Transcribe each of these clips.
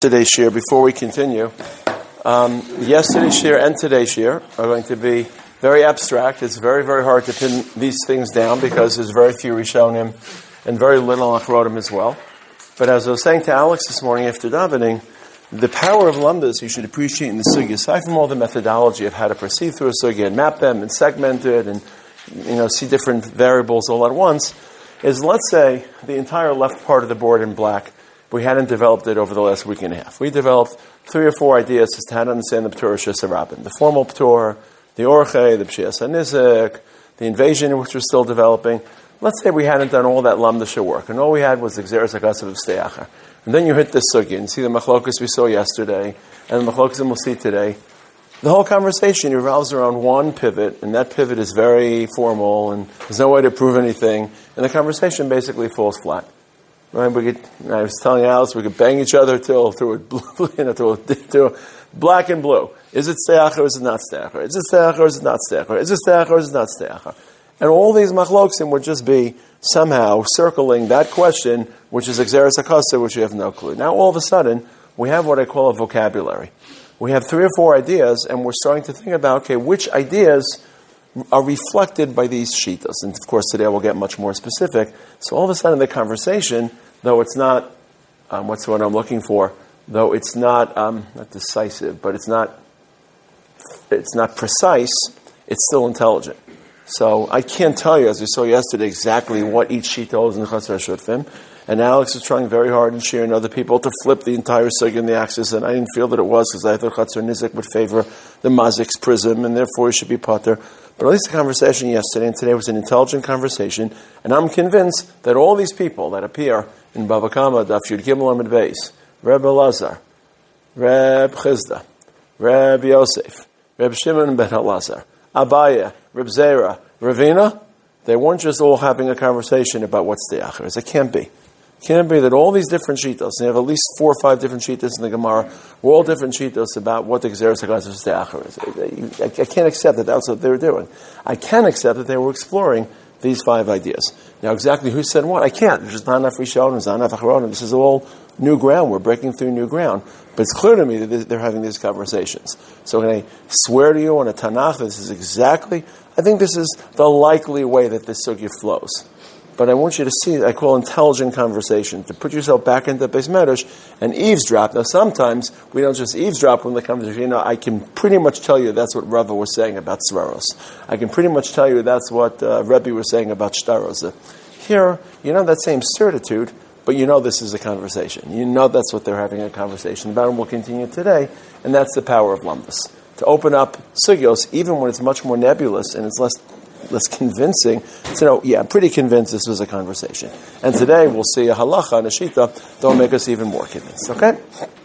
Today's shir, before we continue, yesterday's shir and today's shir are going to be very abstract. It's very, very hard to pin these things down because there's very few Rishonim and very little Achronim as well. But as I was saying to Alex this morning after davening, the power of Lumdas you should appreciate in the sugya, aside from all the methodology of how to proceed through a sugya and map them and segment it and see different variables all at once, is, let's say, the entire left part of the board in black, we hadn't developed it over the last week and a half. We developed 3 or 4 ideas as to how to understand the P'tur Shisa Rabin. The formal P'tur, the Orche, the P'shias HaNizik, the invasion which we're still developing. Let's say we hadn't done all that Lamdasha work, and all we had was the Gzeres HaGasav of Steacher. And then you hit this sugya, and see the Machlokas we saw yesterday, and the Machlokas we'll see today. The whole conversation revolves around one pivot, and that pivot is very formal, and there's no way to prove anything, and the conversation basically falls flat. Right? I was telling Alice we could bang each other till black and blue. Is it steacher or is it not steacher? Is it steacher or is it not steacher? Is it steacher or is it not steacher? And all these machloksim would just be somehow circling that question, which is Gzeres HaKasa, which you have no clue. Now all of a sudden, we have what I call a vocabulary. We have 3 or 4 ideas, and we're starting to think about, okay, which ideas are reflected by these shitas. And of course, today we'll get much more specific. So all of a sudden, the conversation, though it's not, what's what I'm looking for, though it's not decisive, but it's not precise, it's still intelligent. So I can't tell you, as we saw yesterday, exactly what each shita is in Chatzar Shutfim. And Alex is trying very hard and sharing other people to flip the entire sugya in the axis, and I didn't feel that it was because I thought Chatzar Nizik would favor the Mazik's prism, and therefore it should be Pater. But at least the conversation yesterday and today was an intelligent conversation, and I'm convinced that all these people that appear in Bava Kama, Daf Yud Gimel Amud Beis, Reb Elazar, Reb Chizda, Reb Yosef, Reb Shimon ben Elazar, Abaya, Reb Zera, Ravina, they weren't just all having a conversation about what's the acher. It can't be. It can't be that all these different shitas, they have at least 4 or 5 different shitas in the Gemara, were all different shitas about what the Gzeres HaGasav of Steacher is. I can't accept that that's what they were doing. I can accept that they were exploring these 5 ideas. Now, exactly who said what, I can't. There's just not enough Rishonim, there's not enough Achronim. This is all new ground. We're breaking through new ground. But it's clear to me that they're having these conversations. So can I swear to you on a Tanakh this is exactly, I think this is the likely way that this sugya flows. But I want you to see, I call intelligent conversation, to put yourself back into Beis Medrash and eavesdrop. Now, sometimes we don't just eavesdrop when the conversation. I can pretty much tell you that's what Rava was saying about Svaros. I can pretty much tell you that's what Rebbe was saying about Shtaros. Here, that same certitude, but this is a conversation. That's what they're having a conversation about, and we'll continue today. And that's the power of Lumdas. To open up sugyos, even when it's much more nebulous and it's less convincing, I'm pretty convinced this was a conversation. And today we'll see a halacha and a shita that'll make us even more convinced, okay?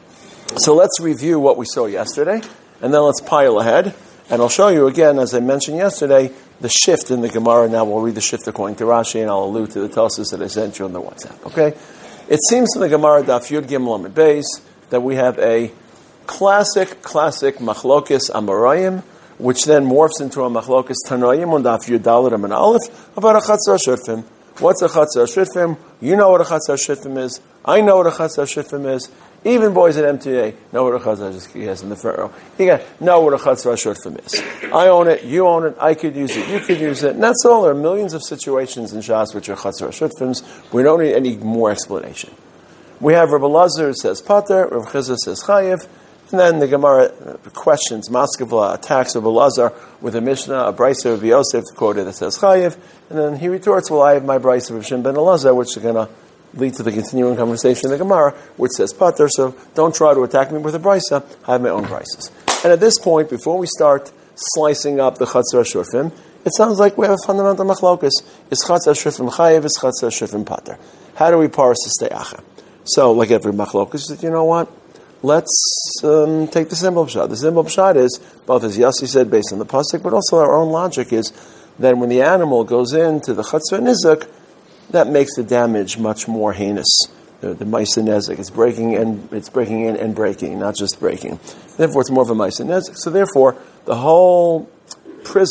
So let's review what we saw yesterday, and then let's pile ahead. And I'll show you again, as I mentioned yesterday, the shift in the Gemara. Now we'll read the shift according to Rashi, and I'll allude to the Tosus that I sent you on the WhatsApp, okay? It seems in the Gemara, Daf Yud Gimel Amud Beis, that we have a classic Machlokes Amarayim, which then morphs into a Machlokes Tanoim on Daf Yud Daled Amud Aleph about a Chatzar Shutfim. What's a Chatzar Shutfim? You know what a Chatzar Shutfim is. I know what a Chatzar Shutfim is. Even boys at MTA know what a Chatzar Shutfim is in the front row. You got know what a Chatzar Shutfim is. I own it, you own it, I could use it, you could use it. And that's all. There are millions of situations in Shas which are Chatzar Shutfims. We don't need any more explanation. We have Reb Elazar who says Pater, Reb Chizah says Chayev, and then the Gemara questions, Maskevla attacks Reb Elazar with a Mishnah, a Brisa of Yosef quoted that says Chayev, and then he retorts, well, I have my Brisa of Shimon ben Elazar, which is going to lead to the continuing conversation in the Gemara, which says Pater, so don't try to attack me with a Brisa, I have my own Brisas. And at this point, before we start slicing up the Chatzar Shutfim, it sounds like we have a fundamental machlokus. Is Chatzar Shutfim Chayev, is Chatzar Shutfim Pater? How do we parse the Steacha? So, like every machlokus, you know what? Let's take the simple pshat. The simple pshat is, both as Yossi said, based on the pasuk, but also our own logic is that when the animal goes into the Chatzar Nizik, that makes the damage much more heinous. The Ma'aseh Nezek, it's breaking in and breaking, not just breaking. Therefore, it's more of a Ma'aseh Nezek. So therefore, the whole prism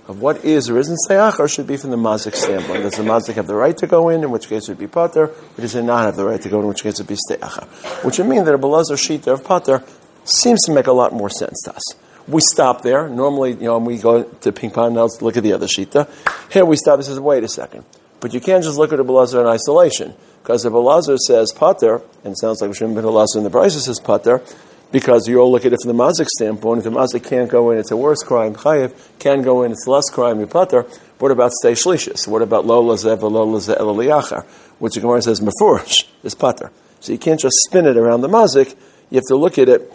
of what is or isn't steiachar should be from the mazik standpoint. Does the mazik have the right to go in which case it would be pater, or does it not have the right to go in which case it would be steiachar? Which would mean that a Belazar shita of pater seems to make a lot more sense to us. We stop there. Normally, when we go to ping pong, now let's look at the other shita. Here we stop and says, wait a second. But you can't just look at a Belazar in isolation, because if Belazar says pater, and it sounds like Rishon ben Elazar in the Brisa says pater, because you all look at it from the mazik standpoint. If the mazik can't go in, it's a worse crime. Chayev can go in, it's less crime. You pater. What about stay shlishis? What about lo lazev lo lazev el liyachar, which the Gemara says mefurish is pater. So you can't just spin it around the mazik. You have to look at it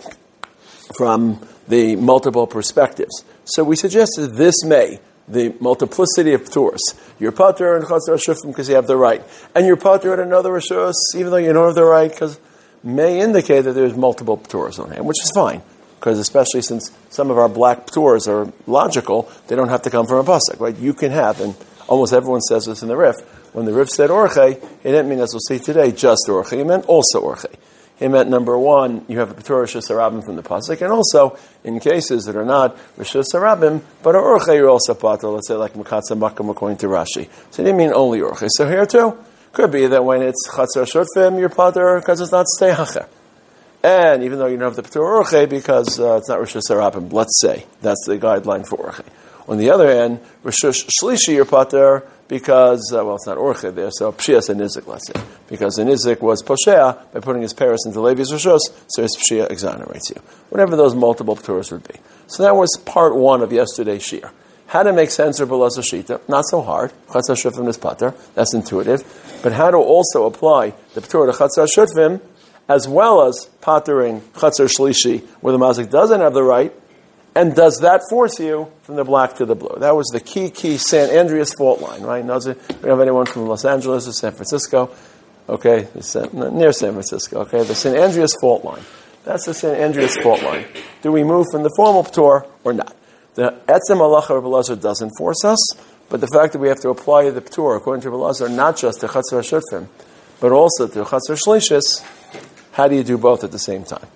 from the multiple perspectives. So we suggested this may, the multiplicity of p'turos. You're pater and chatzar shufim because you have the right. And you're pater at another rishus, even though you don't have the right, because may indicate that there's multiple p'turos on hand, which is fine. Because especially since some of our black p'turos are logical, they don't have to come from a pasuk, right? You can have, and almost everyone says this in the Rif, when the Rif said orche, it didn't mean, as we'll see today, just orche. It meant also orche. It meant, number one, you have a P'tur Rishus Harabim from the pasuk, and also, in cases that are not Rishus Harabim, but are Orche, you're also Pater, let's say like Mekatza Makam according to Rashi. So it didn't mean only Orche. So here too, could be that when it's Chatzar Shurfim, you're Pater because it's not Steiachar. And even though you don't have the P'tur Orche, because it's not Rishus Harabim, let's say, that's the guideline for Orche. On the other hand, Rishus Shlishi, you're Pater, because, it's not Orche there, so Pshias and Nizik, let's say. Because the Nizik was Poshea, by putting his parents into Levi's Rishos, so his Pshia exonerates you. Whatever those multiple P'turos would be. So that was part one of yesterday's Shir. How to make sense of Belazar Shita, not so hard. Chatzar Shufim is Pater, that's intuitive. But how to also apply the P'tur to Chatzar Shufim, as well as Patering Chatzar Shlishi, where the Mazik doesn't have the right, and does that force you from the black to the blue? That was the key San Andreas fault line, right? We don't have anyone from Los Angeles or San Francisco, okay? Near San Francisco, okay? The San Andreas fault line. That's the San Andreas fault line. Do we move from the formal P'tur or not? The Etzem Halacha of Belazar doesn't force us, but the fact that we have to apply the P'tur, according to Belazar, not just to Chatzar Shurfim, but also to Chatzar Shlishis, how do you do both at the same time?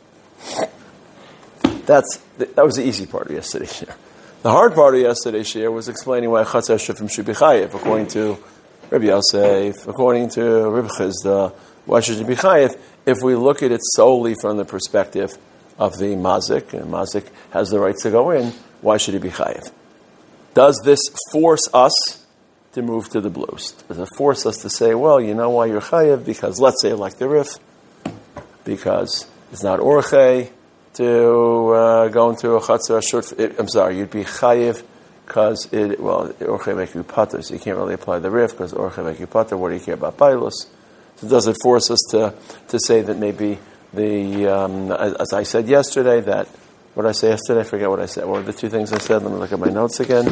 That was the easy part of yesterday's shir. The hard part of yesterday's shir was explaining why Chatzar Shufim should be chayiv, according to Rabbi Yosef, according to Rabbi Chizda. Why should it be chayiv? If we look at it solely from the perspective of the mazik, and mazik has the right to go in, why should it be chayiv? Does this force us to move to the blues? Does it force us to say, well, you know why you're chayiv? Because let's say like the Rif, because it's not orche, to go into a chatzar shurf. I'm sorry, you'd be chayiv because orche make you pater, so you can't really apply the Rif because orche make you pater. What do you care about pilus? So does it force us to say that maybe as I said yesterday, that what did I say yesterday? I forget what I said. What were the two things I said? Let me look at my notes again.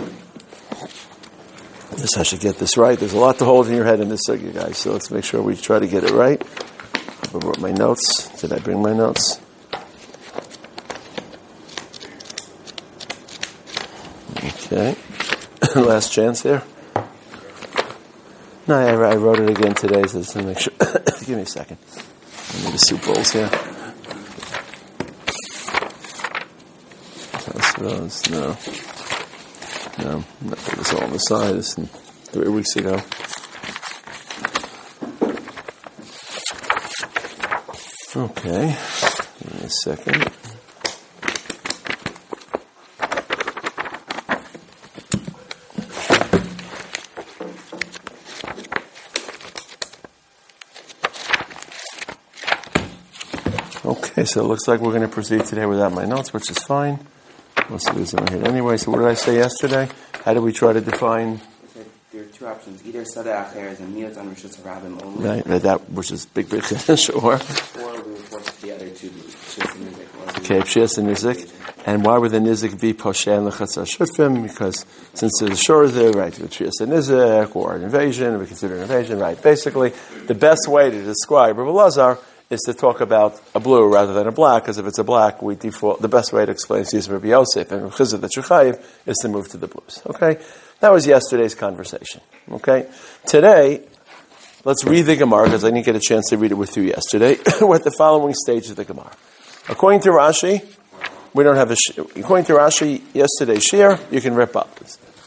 Yes, I should get this right. There's a lot to hold in your head in this sugya, guys. So let's make sure we try to get it right. I brought my notes. Did I bring my notes? Okay, last chance here. No, I wrote it again today, so just to make sure. Give me a second. I need the soup bowls here. No, it was all on the side. This is 3 weeks ago. Okay, give me a second. Okay, so it looks like we're going to proceed today without my notes, which is fine. Most of these in my head anyway. So what did I say yesterday? How did we try to define? There are two options. Either Sada Acher is a miyot on Rishus Harabim only. Right, that which is big Chiddush, or we would force the other two, Pshias and Nizik. Okay, Pshias and Nizik. And why would the Nizik be Posheh and Lechatzar Shurfim? Because since there's a shore there, right, with Pshias and Nizik, or an invasion, we consider an invasion, right? Basically, the best way to describe Rabbi Elazar is to talk about a blue rather than a black, because if it's a black, we default, the best way to explain is Rabbi Yosef and Chizah the Chuchayiv is to move to the blues. Okay? That was yesterday's conversation. Okay? Today, let's read the Gemara, because I didn't get a chance to read it with you yesterday. We're at the following stage of the Gemara. According to Rashi, we don't have according to Rashi, yesterday's shir, you can rip up.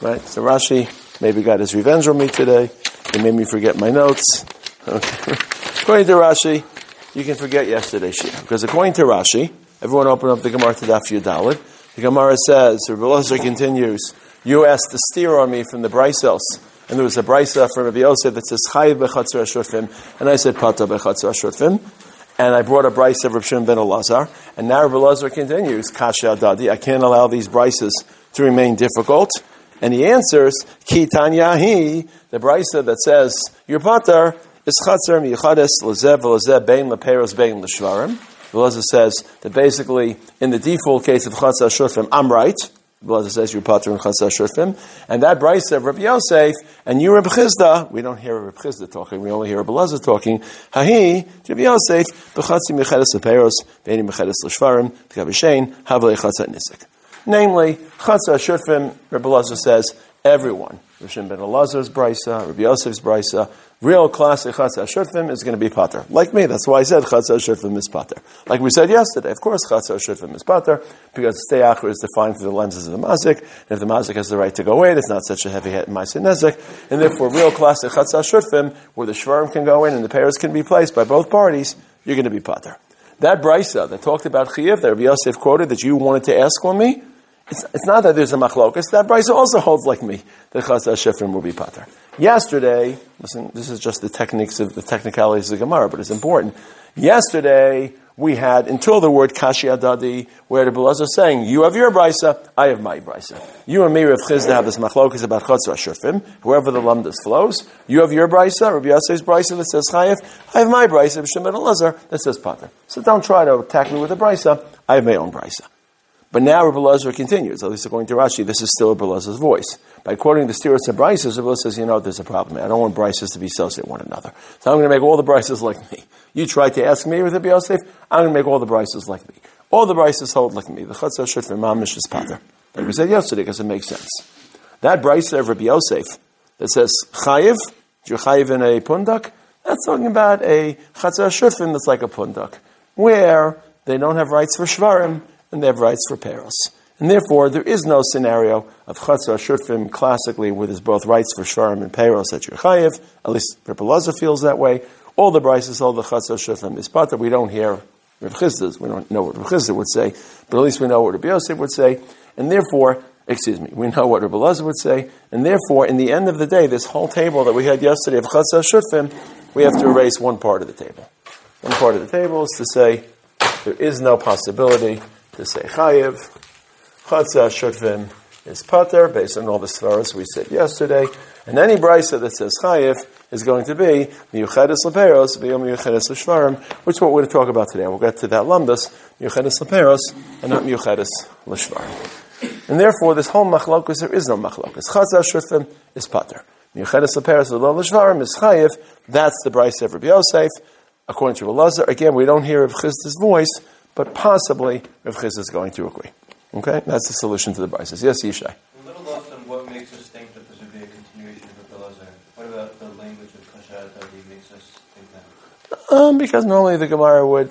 Right? So Rashi maybe got his revenge on me today. He made me forget my notes. Okay. According to Rashi, you can forget yesterday's shir. Because according to Rashi, everyone open up the Gemara to Daf Yud. The Gemara says, Rabbi Elazar continues, you asked to steer on me from the Breisos. And there was a Breisa from Rabbi Yosef that says, Chayiv b'chatzar hashurfim. And I said, Pata b'chatzar hashurfim. And I brought a Breisa of Rabbi Shimon ben Elazar. And now Rabbi Elazar continues, Kasha Adadi, I can't allow these Breisas to remain difficult. And he answers, Ki Tanyahi, the Breisa that says, your Pater is chatzar miyuchades l'zeh v'l'zeh bein l'peros bein l'shvarim. Elazar says that basically, in the default case of chatzar hashurfim, I'm right. Elazar says you're pater in chatzar hashurfim, and that Brisa of Rabbi Yosef and you Rabbi Chizda. We don't hear Rabbi Chizda talking; we only hear Rabbi Elazar talking. Hahi Rabbi Yosef b'chatzi michedes l'peros bein michedes l'shvarim t'kabishein havlei chatzar nisik. Namely, chatzar hashurfim. Rabbi Elazar says everyone. Rabbi Shimon ben Elazar's Brisa, Rabbi Yosef's Brisa. Real classic chatzar hashurfim is going to be pater. Like me, that's why I said chatzar hashurfim is pater. Like we said yesterday, of course chatzar hashurfim is pater, because stay achor is defined through the lenses of the mazik, and if the mazik has the right to go in, it's not such a heavy hit in ma'aseh nezek, and therefore real classic chatzar hashurfim, where the shvarim can go in and the pairs can be placed by both parties, you're going to be pater. That brisa that talked about chiyuv, that Rabbi Yosef quoted, that you wanted to ask on me, it's not that there's a machlokas. That brisa also holds like me that chatzar hashurfim will be pater. Yesterday, listen, this is just the technicalities of the Gemara, but it's important. Yesterday, we had, until the word kashi adadi, where the Elazar is saying, you have your brisa, I have my brisa. You and me, Rav Chizda, have this machlokas about chatzar hashurfim, whoever the lamdas flows. You have your brisa, Rabbi Yosef's brisa that says chayev. I have my brisa, Shimon ben Elazar, that says pater. So don't try to attack me with a brisa. I have my own brisa. But now Rabbi Elazar continues, at least according to Rashi, this is still Rabbi Elazar's voice. By quoting the steers and Brises, Rabbi Elazar says, there's a problem. I don't want Brises to be associated with one another. So I'm going to make all the Brises like me. You tried to ask me with Rabbi Yosef, I'm going to make all the Brises like me. All the Brises hold like me. The chatzar hashurfim mamish is pater. Like we said yesterday, because it makes sense. That Brisa of Rabbi Yosef that says, chayiv, you're chayiv in a pundak, that's talking about a chatzar hashurfim that's like a pundak, where they don't have rights for shvarim, and they have rights for peros. And therefore, there is no scenario of chatzar hashurfim classically where there's both rights for shvarim and peros that you're chayiv. At least Rabbi Elazar feels that way. All the brises hold the chatzar hashurfim is pater. We don't hear Rabbi Chizda's. We don't know what Rabbi Chizda would say, but at least we know what Rabbi Yosef would say. And therefore, we know what Rabbi Elazar would say. And therefore, in the end of the day, this whole table that we had yesterday of chatzar hashurfim, we have to erase one part of the table. One part of the table is to say there is no possibility to say chayiv. Chatzar hashurfim is pater, based on all the svaros we said yesterday. And any brisa that says chayiv is going to be miyuchedes leperos, miyuchedes l'shvarim, which is what we're going to talk about today. We'll get to that lumdas, miyuchedes leperos, and not miyuchedes l'shvarim. And therefore, this whole machlokus, there is no machlokus. Chatzar hashurfim is pater. Miyuchedes leperos, v'lo l'shvarim is chayiv. That's the brisa of Rabbi Yosef. According to Elazar, again, we don't hear Rav Chizda's voice, but possibly Rav Chizda is going to agree. Okay? That's the solution to the brises. Yes, Yishai? A little lost on what makes us think that this would be a continuation of Rabbi Elazar. What about the language of Kasha Adadi makes us think that? Because normally the Gemara would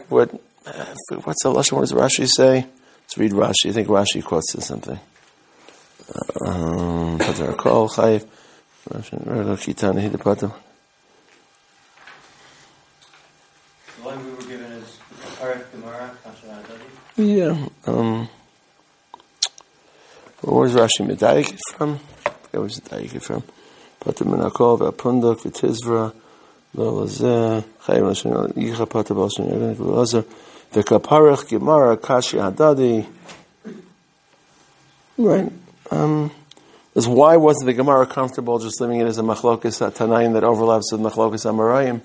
what's the lashon? What does Rashi say? Let's read Rashi. I think Rashi quotes this something. The line we were given is Arik Gemara, Kasha Adadi. Yeah. Where's Rashi Medayik from? Where was Medayik from? Pater Menakol, V'Apunduk, V'Tizvra, V'Lazeh, Chayim Lashon, Yicha Pater Balshon, Yerganik V'Lazar, V'Kaparech Gemara, Kashi Hadadi. Right. Is why wasn't the Gemara comfortable just leaving it as a machlokas at Tanaim that overlaps with machlokas Amarayim?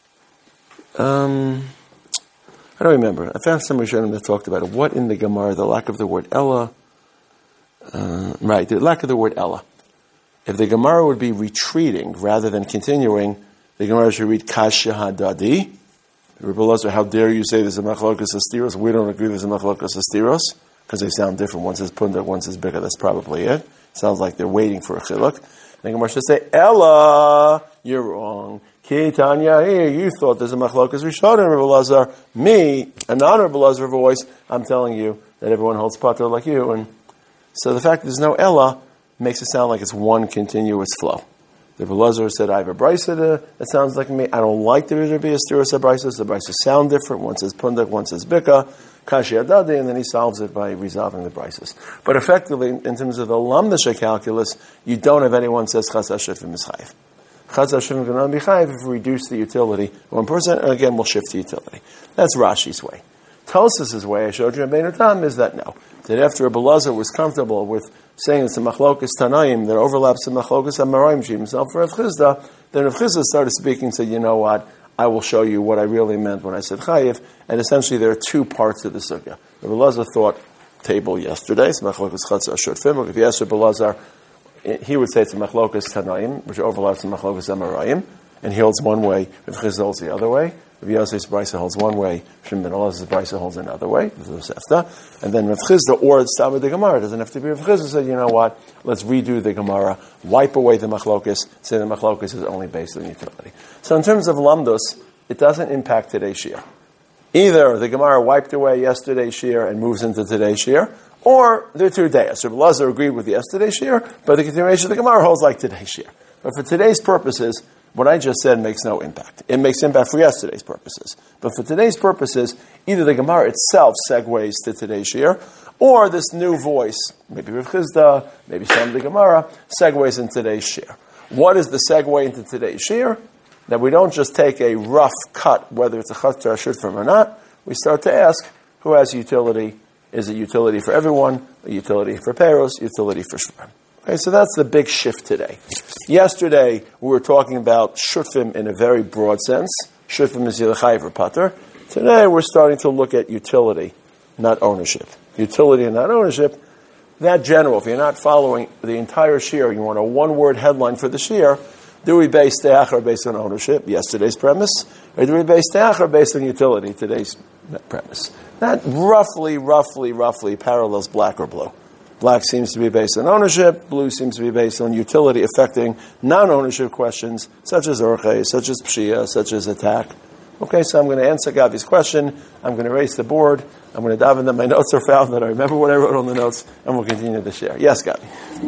I don't remember. I found some Rishonim that talked about it. What in the Gemara, the lack of the word Ella? Right, the lack of the word Ella. If the Gemara would be retreating rather than continuing, the Gemara should read Kasha Hadadi. Rabbi Elazar, how dare you say there's a machlokas astiros? We don't agree there's a machlokas astiros because they sound different. One says pundak, one says bigger. That's probably it. Sounds like they're waiting for a chiluk. The Gemara should say Ella. You're wrong. Ki Tanya, here you thought there's a machlokas rishonim. Rabbi Elazar, me, a non-Rabbi Elazar voice. I'm telling you that everyone holds pater like you. And so the fact that there's no Ella makes it sound like it's one continuous flow. The Rebbe Elazar said, I have a brisa that sounds like me. I don't like the Rebbe Stiras brisa. The brisa sound different. One says pundak, one says bika, kashi adadi, and then he solves it by resolving the brises. But effectively, in terms of the lamdasha calculus, you don't have anyone says chaz hashifim is chayiv. Chaz hashifim can be chayiv if we reduce the utility 1%, and again, we'll shift the utility. That's Rashi's way. Tosas's way, I showed you in Beinu Tam, is that no. That after Rebbe Elazar was comfortable with saying it's a machlokas Tanaim that overlaps the machlokas Amarayim, she himself for Rav Chizda, then Rav Chizda started speaking and said, you know what, I will show you what I really meant when I said chayiv, and essentially there are two parts of the sugya. Rebbe Elazar thought table yesterday, it's machlokas Chatz Ashur. If you ask Rebbe Elazar, he would say it's a machlokas Tanaim, which overlaps the machlokas Amarayim, and he holds one way, Rav Chizda holds the other way. Rav Yosef's brisa holds one way, Shimon ben Elazar's brisa holds another way, and then Rav Chizda or it's Stamid the Gemara. It doesn't have to be Rav Chizda said, you know what, let's redo the Gemara, wipe away the machlokas, say the machlokas is only based on utility. So in terms of lamdos, it doesn't impact today's shir. Either the Gemara wiped away yesterday's shir and moves into today's shir, or they're 2 days. Rav Elazar agreed with yesterday's shir, but the continuation of the Gemara holds like today's shir. But for today's purposes, what I just said makes no impact. It makes impact for yesterday's purposes. But for today's purposes, either the Gemara itself segues to today's shir, or this new voice, maybe Rav Chizda, maybe some of the Gemara, segues into today's shir. What is the segue into today's shir? That we don't just take a rough cut, whether it's a chatz or a shutfim or not. We start to ask, who has utility? Is it utility for everyone? A utility for peros? Utility for shutfim? Okay, so that's the big shift today. Yesterday, we were talking about shutfim in a very broad sense. Shutfim is either chayiv or pater. Today, we're starting to look at utility, not ownership. Utility and not ownership, that general. If you're not following the entire shir, you want a one-word headline for the shir, do we base te'achar based on ownership, yesterday's premise, or do we base te'achar based on utility, today's premise? That roughly parallels black or blue. Black seems to be based on ownership. Blue seems to be based on utility affecting non-ownership questions, such as orche, such as pshia, such as attack. Okay, so I'm going to answer Gavi's question. I'm going to erase the board. I'm going to daven that my notes are found, that I remember what I wrote on the notes, and we'll continue to share. Yes, Gavi. If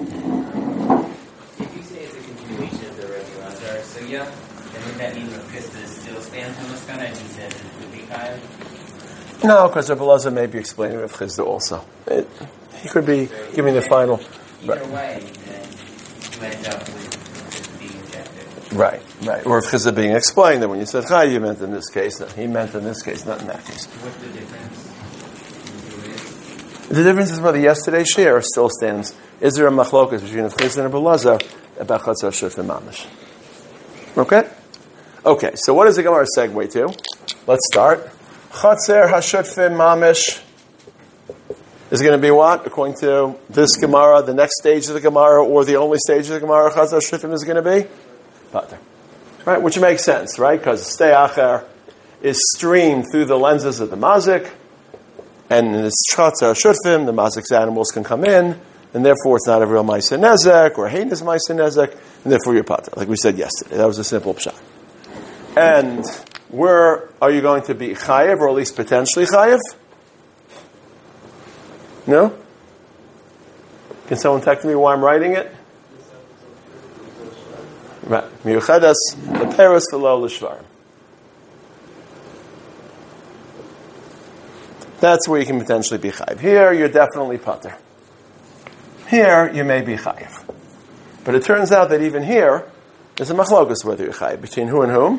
you say it's a continuation of the Rebbe Elazar, so yeah, then would that mean Rav Chizda still stands on this kind and he says it would be chayiv? No, because Rebbe Elazar may be explaining Rav Chizda also. He could be giving the final. Either way, then you end up with being rejected. Right. Or if Chizda being explained that when you said Chai, you meant in this case, that he meant in this case, not in that case. What's the difference? The difference is whether yesterday's share still stands. Is there a machlokas between Chizda and Rebbe Elazar about Chatz Shutfim Mamish? Okay, so what does the Gemara segue to? Let's start. Chatzer HaShutfim Mamish is going to be what? According to this Gemara, the next stage of the Gemara, or the only stage of the Gemara, Chatz HaShutfim is going to be? Pater. Right, which makes sense, right? Because Stei Acher is streamed through the lenses of the mazik, and in this Chatz HaShutfim, the mazik's animals can come in, and therefore it's not a real Ma'aseh Nezek, or heinous Ma'aseh Nezek, and therefore you're Pater, like we said yesterday. That was a simple pshat. And where are you going to be chayiv, or at least potentially chayiv? No? Can someone text me why I'm writing it? Right. Miuchedas leperos v'lo l'shvarim. That's where you can potentially be chayiv. Here, you're definitely pater. Here, you may be chayiv. But it turns out that even here, there's a machlokus whether you're chayiv. Between who and whom?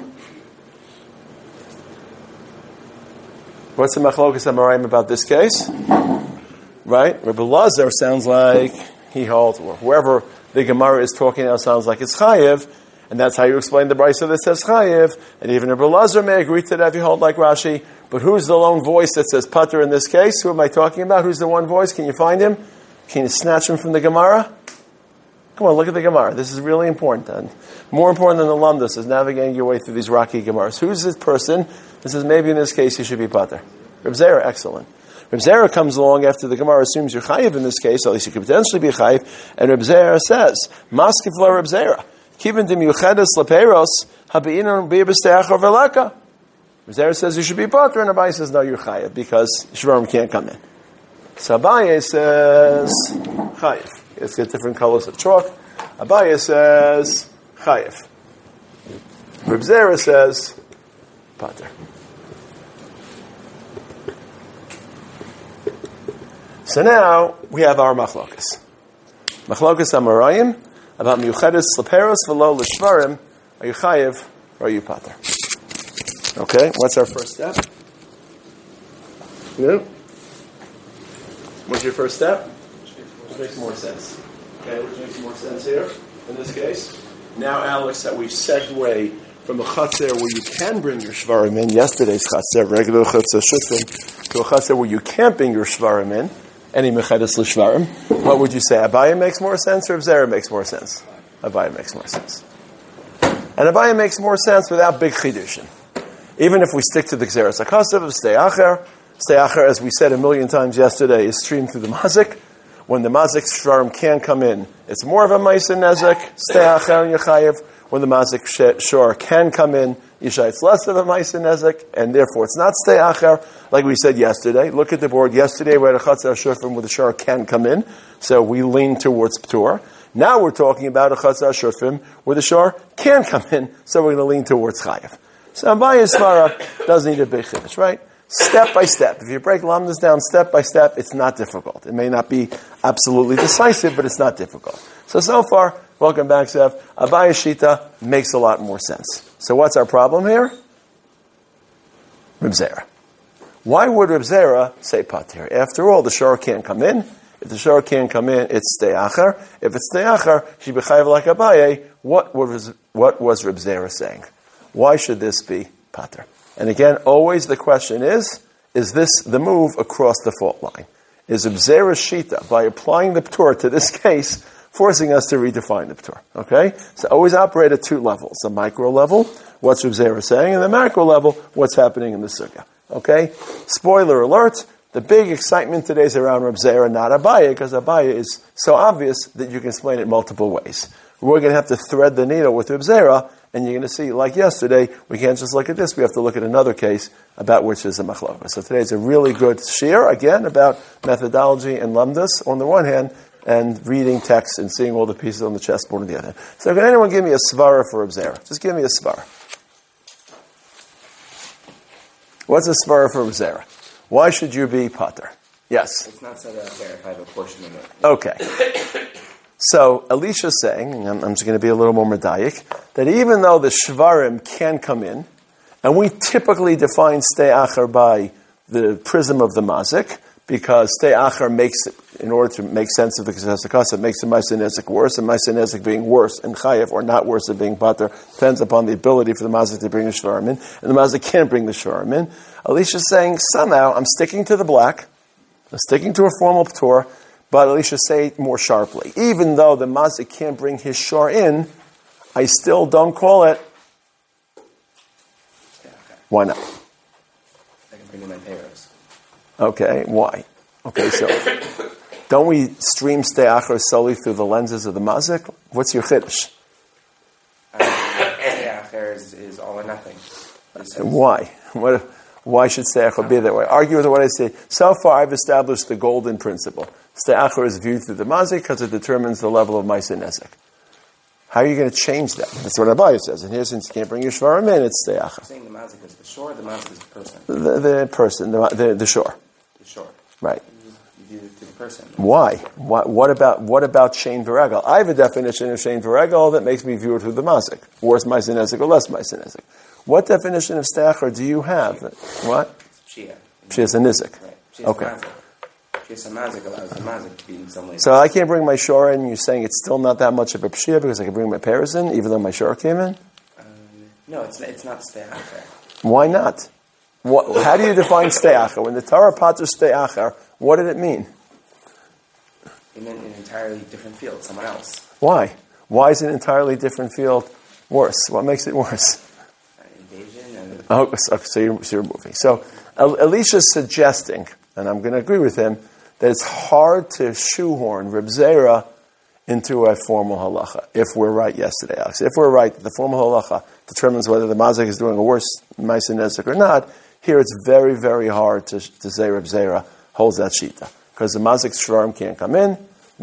What's the machlokus Amarayim about this case? Right? Rebbe Elazar sounds like he holds, or whoever the Gemara is talking now sounds like it's chayiv, and that's how you explain the brisa that says chayiv, and even Rebbe Elazar may agree to that if you hold like Rashi, but who's the lone voice that says pater in this case? Who am I talking about? Who's the one voice? Can you find him? Can you snatch him from the Gemara? Come on, look at the Gemara. This is really important. And more important than the Lamdas is navigating your way through these rocky Gemaras. Who's this person? This is maybe in this case he should be pater. Reb Zera, excellent. Reb Zera comes along after the Gemara assumes you're chayiv in this case, or at least you could potentially be chayiv, and Reb Zera says, Maskif la Reb Zera, kivin dim yuchedes leperos, habi'inon b'yibesteach overlaka. Reb Zera says you should be pater, and Abaye says no, you're chayiv, because Shvarim can't come in. So Abaye says chayiv. It's got different colors of chalk. Abaye says chayiv. Reb Zera says pater. So now we have our machlokas. Machlokas Amarayim about miyuchedes leperos v'lo l'shvarim. Are you chayiv or are you pater? Okay, what's our first step? No? What's your first step? Which makes more sense. Okay, which makes more sense here in this case. Now, Alex, that we've segued from a chaser where you can bring your shvarim in, yesterday's chaser, regular chaser shufim, to a chaser where you can't bring your shvarim in, any mechedes l'shvarim, what would you say? Abaye makes more sense or Zera makes more sense? Abaye makes more sense. And Abaye makes more sense without big chidushim. Even if we stick to the Gzeras HaKasav of Stei Acher, as we said a million times yesterday, is streamed through the Mazik. When the Mazik Shvarim can come in, it's more of a Ma'aser Nezek, Stei Acher and Yechayev. When the Mazik Shor can come in, Yisha, it's less of a Ma'aser Nezek, and therefore it's not Stei Acher. Like we said yesterday, look at the board. Yesterday we had a Chatzar Shofrim where the Shor can come in, so we lean towards Ptur. Now we're talking about a Chatzar Shofrim where the Shor can come in, so we're going to lean towards Chayev. So Abaye's svara doesn't need a big chiddush, right? Step by step. If you break lamdas down step by step, it's not difficult. It may not be absolutely decisive, but it's not difficult. So far, welcome back, Zev. Abaye's shita makes a lot more sense. So what's our problem here? Reb Zera. Why would Reb Zera say pater? After all, the shor can't come in. If the shor can't come in, it's Stei Acher. If it's Stei Acher, she b'chayev like Abaye. What was Reb Zera saying? Why should this be pater? And again, always the question is this the move across the fault line? Is Reb Zera's shita, by applying the ptur to this case, forcing us to redefine the ptur? Okay? So always operate at two levels. The micro level, what's Reb Zera saying, and the macro level, what's happening in the sugya. Okay? Spoiler alert, the big excitement today is around Reb Zera, not Abaye, because Abaye is so obvious that you can explain it multiple ways. We're going to have to thread the needle with Reb Zera, and you're going to see, like yesterday, we can't just look at this. We have to look at another case about which is a machlokes. So today's a really good shir, again, about methodology and lamdas on the one hand, and reading text and seeing all the pieces on the chessboard on the other hand. So can anyone give me a svara for Reb Zera? Just give me a svara. What's a svara for Reb Zera? Why should you be pater? Yes? It's not said out there if I have a portion of it. Okay. So Elisha's saying, and I'm just going to be a little more medayik, that even though the shvarim can come in, and we typically define Stei Acher by the prism of the mazik, because Stei Acher makes it, in order to make sense of the Kesesakasa, it makes the Ma'aser Nezek worse, and Ma'aser Nezek being worse and Chayev, or not worse than being pater, depends upon the ability for the mazik to bring the shvarim in, and the mazik can't bring the shvarim in. Elisha's saying, somehow, I'm sticking to the black, I'm sticking to a formal ptur, but Elisha say it more sharply. Even though the mazik can't bring his shor in, I still don't call it. Yeah, okay. Why not? I can bring in my payros. Okay, why? Okay, so don't we stream Stei Acher solely through the lenses of the mazik? What's your chiddush? Stei Acher is all or nothing. Why? Why should Stei Acher be that way? Argue with what I say. So far, I've established the golden principle. Stei Acher is viewed through the mazik because it determines the level of Ma'aser Nezek. How are you going to change that? That's what Abaye says. And here, since you can't bring your shvarim in, it's Stei Acher. You're saying the mazik is the shore, the mazik is the person? The person, the shore. The shore. Right. You do it to the person. Why? What about Shein V'Regel? I have a definition of Shein V'Regel that makes me view it through the mazik. Worse Ma'aser Nezek or less Ma'aser Nezek. What definition of Stei Acher do you have? What? Shia. Shia a nizik. Right. Shia Okay. mazik. Shia mazik allows the mazik to be in some way. So I can't bring my shor in. You're saying it's still not that much of a pshia because I can bring my pairs in, even though my shor came in? No, it's not Stei Acher. Why not? How do you define Stei Acher? When the Torah pater Stei Acher, what did it mean? It meant an entirely different field, someone else. Why? Why is an entirely different field worse? What makes it worse? Invasion and... Oh, so you're moving. So Elisha's suggesting, and I'm going to agree with him, that it's hard to shoehorn Reb Zera into a formal halacha, if we're right yesterday, Alex. If we're right, the formal halacha determines whether the mazik is doing a worse Ma'aser Nezek or not. Here it's very, very hard to say Reb Zera holds that shita. Because the mazik shvarim can't come in,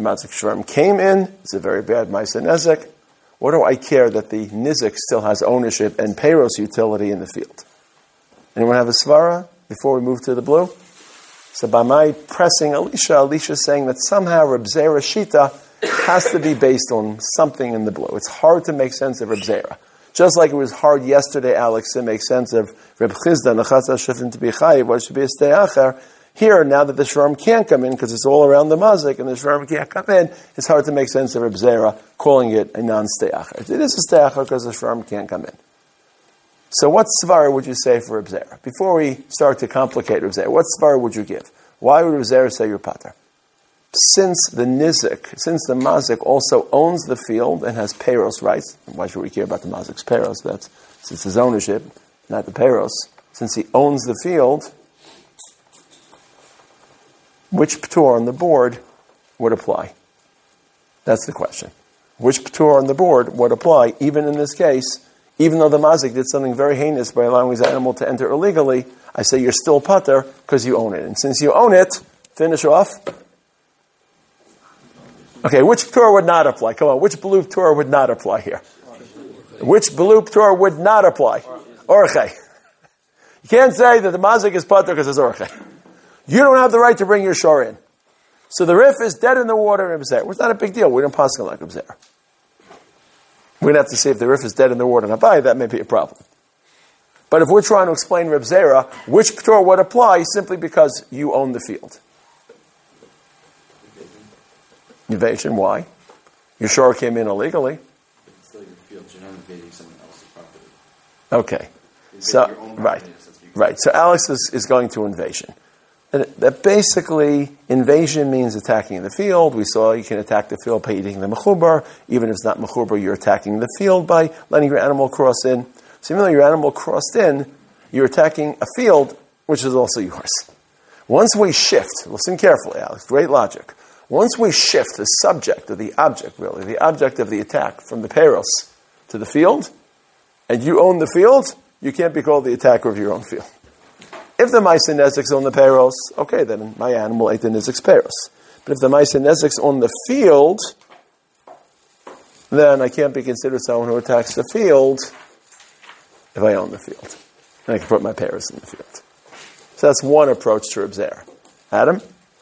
Mazik Shvarim came in. It's a very bad Ma'aseh Nezek. What do I care that the Nizik still has ownership and Peiros utility in the field? Anyone have a svara before we move to the blue? So by my pressing Alicia's saying that somehow Reb Zera Shita has to be based on something in the blue. It's hard to make sense of Reb Zera. Just like it was hard yesterday, Alex, to make sense of Reb Chizda, Nechatza Shifin to be Chayiv, what should be a stay acher. Here, now that the Shvarim can't come in, because it's all around the Mazik, and the Shvarim can't come in, it's hard to make sense of Reb Zera calling it a non-stay acher. It is a stay acher because the Shvarim can't come in. So what svara would you say for Reb Zera? Before we start to complicate Reb Zera, what svara would you give? Why would Reb Zera say you're pater? Since the Mazik also owns the field and has Peiros rights, why should we care about the Mazik's Peiros? That's since his ownership, not the Peiros. Since he owns the field, which P'tur on the board would apply? That's the question. Which P'tur on the board would apply, even in this case, even though the Mazik did something very heinous by allowing his animal to enter illegally, I say you're still pater because you own it. And since you own it, finish off. Okay, which P'tur would not apply? Come on, which blue P'tur would not apply here? Which blue P'tur would not apply? Orche. You can't say that the Mazik is pater because it's Orche. You don't have the right to bring your shor in. So the Rif is dead in the water in Reb Zera. It's not a big deal. We don't pass it like Reb Zera. We're going to have to see if the Rif is dead in the water in Abai. That may be a problem. But if we're trying to explain Reb Zera, which P'tur would apply simply because you own the field? Invasion, why? Your shore came in illegally. It's still your field. You're not invading someone else's property. Okay. So, right. So Alex is going to invasion. And that basically, invasion means attacking the field. We saw you can attack the field by eating the mechubar. Even if it's not mechubar, you're attacking the field by letting your animal cross in. So even though your animal crossed in, you're attacking a field, which is also yours. Once we shift, listen carefully, Alex, great logic. Once we shift the subject, or the object really, the object of the attack from the Peiros to the field, and you own the field, you can't be called the attacker of your own field. If the Ma'aseh Nezek's on the Peiros, okay, then my animal ate the Nezek's Peiros. But if the Ma'aseh Nezek's on the field, then I can't be considered someone who attacks the field if I own the field. And I can put my Peiros in the field. So that's one approach to Reb Zera. Adam?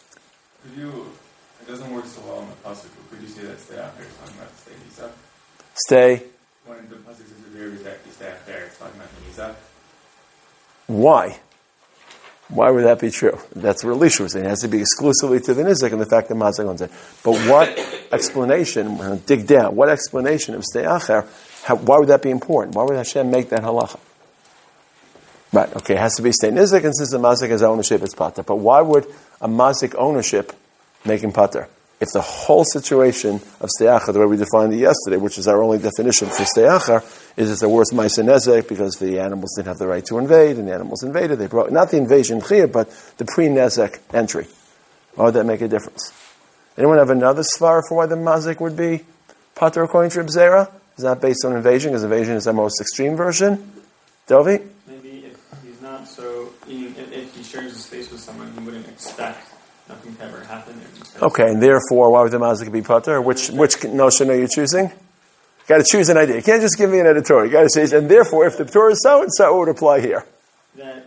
It doesn't work so well in the pasuk. Could you say that stay out there? It's talking about stay Nisa. Stay. When the pasuk says you stay out there, it's talking about Nisa. Why? Why would that be true? That's what Elisha was saying. It has to be exclusively to the Nizik and the fact that Mazik owns it. But what explanation, we're going to dig down, what explanation of stay acher, why would that be important? Why would Hashem make that halacha? Right, okay, it has to be stay Nizik, and since the Mazik has ownership, it's pater. But why would a Mazik ownership make him pater? If the whole situation of stay acher, the way we defined it yesterday, which is our only definition for stay acher, is it's a worse Ma'aseh Nezek because the animals didn't have the right to invade, and the animals invaded. They brought, not the invasion here, but the pre-Nezek entry. Why would that make a difference? Anyone have another svar for why the Mazik would be pater according to Reb Zera? Is that based on invasion, because invasion is the most extreme version? Dovi? Maybe if he's not so, if he shares a space with someone, he wouldn't expect nothing to ever happen. Okay, and therefore, why would the Mazik be pater? Which notion are you choosing? You got to choose an idea. You can't just give me an editorial. You got to say, and therefore, if the Torah is so and so, it would apply here. That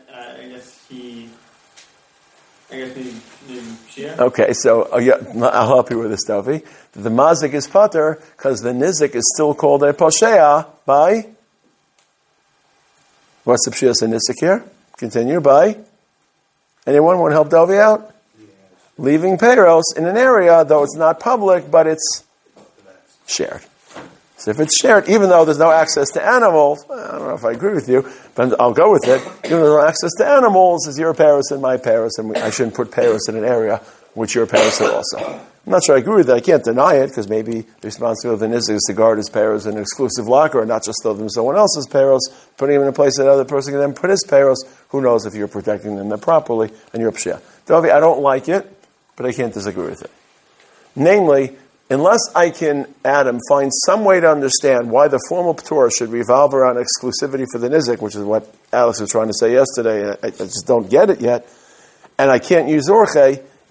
maybe Shia. Okay, so I'll help you with this, Dovi. The Mazik is pater because the Nizik is still called a Poshea by. What's the Pshias and Nizik here? Continue by. Anyone want to help Dovi out? Leaving Peiros in an area, though it's not public, but it's shared. So if it's shared, even though there's no access to animals, I don't know if I agree with you, but I'll go with it. Even though there's no access to animals, it's your Peiros and my Peiros, and I shouldn't put Peiros in an area which your Peiros are also. I'm not sure I agree with that. I can't deny it, because maybe the responsibility of the Nizik is to guard his Peiros in an exclusive locker, and not just throw them someone else's Peiros, putting them in a place that other person can then put his Peiros. Who knows if you're protecting them properly, and you're Pshia. Dovi, I don't like it, but I can't disagree with it. Namely, unless I can, Adam, find some way to understand why the formal P'tur should revolve around exclusivity for the Nizik, which is what Alex was trying to say yesterday, I just don't get it yet, and I can't use Orche,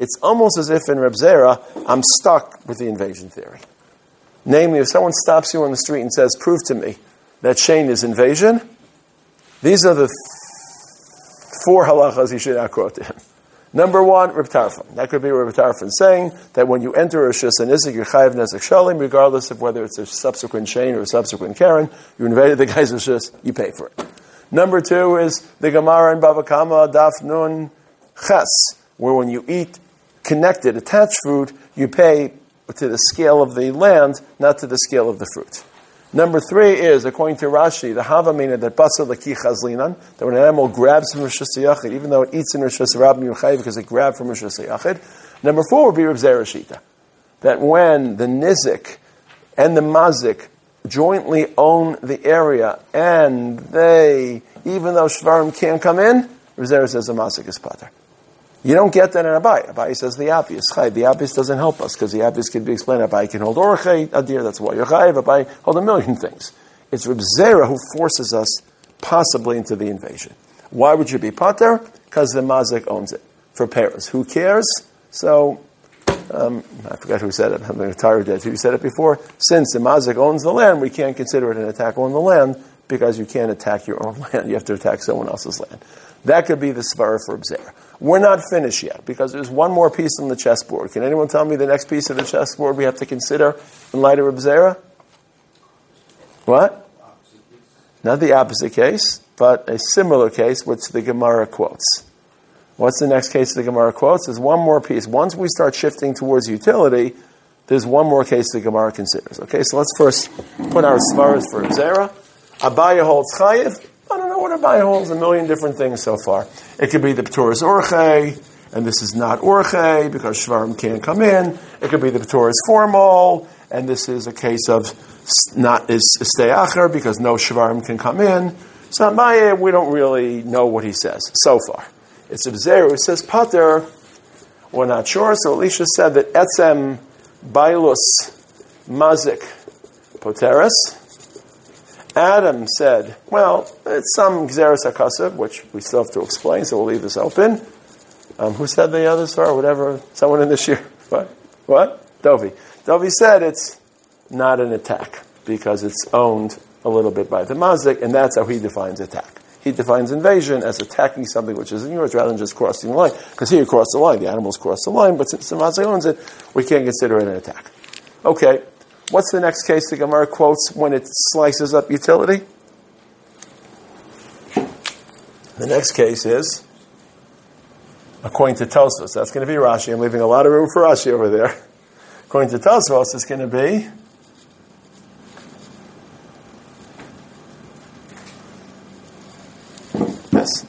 it's almost as if in Reb Zera, I'm stuck with the invasion theory. Namely, if someone stops you on the street and says, prove to me that Shane is invasion, these are the 4 halachas you should not quote to him. Number 1, Reb Tarfon. That could be Reb Tarfon saying that when you enter a Shus and Nizik, you're chayav nezek shalim, regardless of whether it's a subsequent Shane or a subsequent Karen. You invaded the guy's Shus, you pay for it. Number 2 is the Gemara in Bava Kama, Daf Nun Ches, where when you eat connected, attached food, you pay to the scale of the land, not to the scale of the fruit. Number 3 is, according to Rashi, the Havamina that basar laki chazlinan, that when an animal grabs from Rishus Yachid, even though it eats in Rishus Rabbi Yuchai because it grabbed from Rishus Yachid. Number 4 would be Reb Zera Shita, that when the Nizik and the Mazik jointly own the area, and they, even though Shvarim can't come in, Reb Zera says the Mazik is pater. You don't get that in Abai. Abai says the obvious. The obvious doesn't help us, because the obvious can be explained. Abai can hold Orchei, Adir, that's why you're Chayiv. Abai hold a million things. It's Reb Zera who forces us possibly into the invasion. Why would you be pater? Because the Mazik owns it. For Paris. Who cares? So, I forgot who said it. I'm tired of who said it before. Since the Mazik owns the land, we can't consider it an attack on the land, because you can't attack your own land. You have to attack someone else's land. That could be the svara for Reb Zera. We're not finished yet, because there's one more piece on the chessboard. Can anyone tell me the next piece of the chessboard we have to consider in light of Reb Zera? What? Not the opposite case, but a similar case, which the Gemara quotes. What's the next case the Gemara quotes? There's one more piece. Once we start shifting towards utility, there's one more case the Gemara considers. Okay, so let's first put our svaras for Reb Zera. Abaya holds chayiv. I don't know what Abai holds, a million different things so far. It could be the P'torah's Orchei, and this is not Orchei because Shvarim can't come in. It could be the P'torah's formal, and this is a case of not is Steyacher because no Shvarim can come in. So Abai, we don't really know what he says so far. It's Reb Zera who says Pater. We're not sure, so Elisha said that Etzem Bailus Mazik Poteres. Adam said, well, it's some Gzeres HaKasav, which we still have to explain, so we'll leave this open. Who said the other story? Whatever, someone in this year. What? Dovi. Dovi said it's not an attack, because it's owned a little bit by the Mazik, and that's how he defines attack. He defines invasion as attacking something which isn't yours, rather than just crossing the line. Because here you cross the line, the animals cross the line, but since the Mazik owns it, we can't consider it an attack. Okay. What's the next case the Gemara quotes when it slices up utility? The next case is, according to Tosfos, that's going to be Rashi. I'm leaving a lot of room for Rashi over there. According to Tosfos, it's going to be this.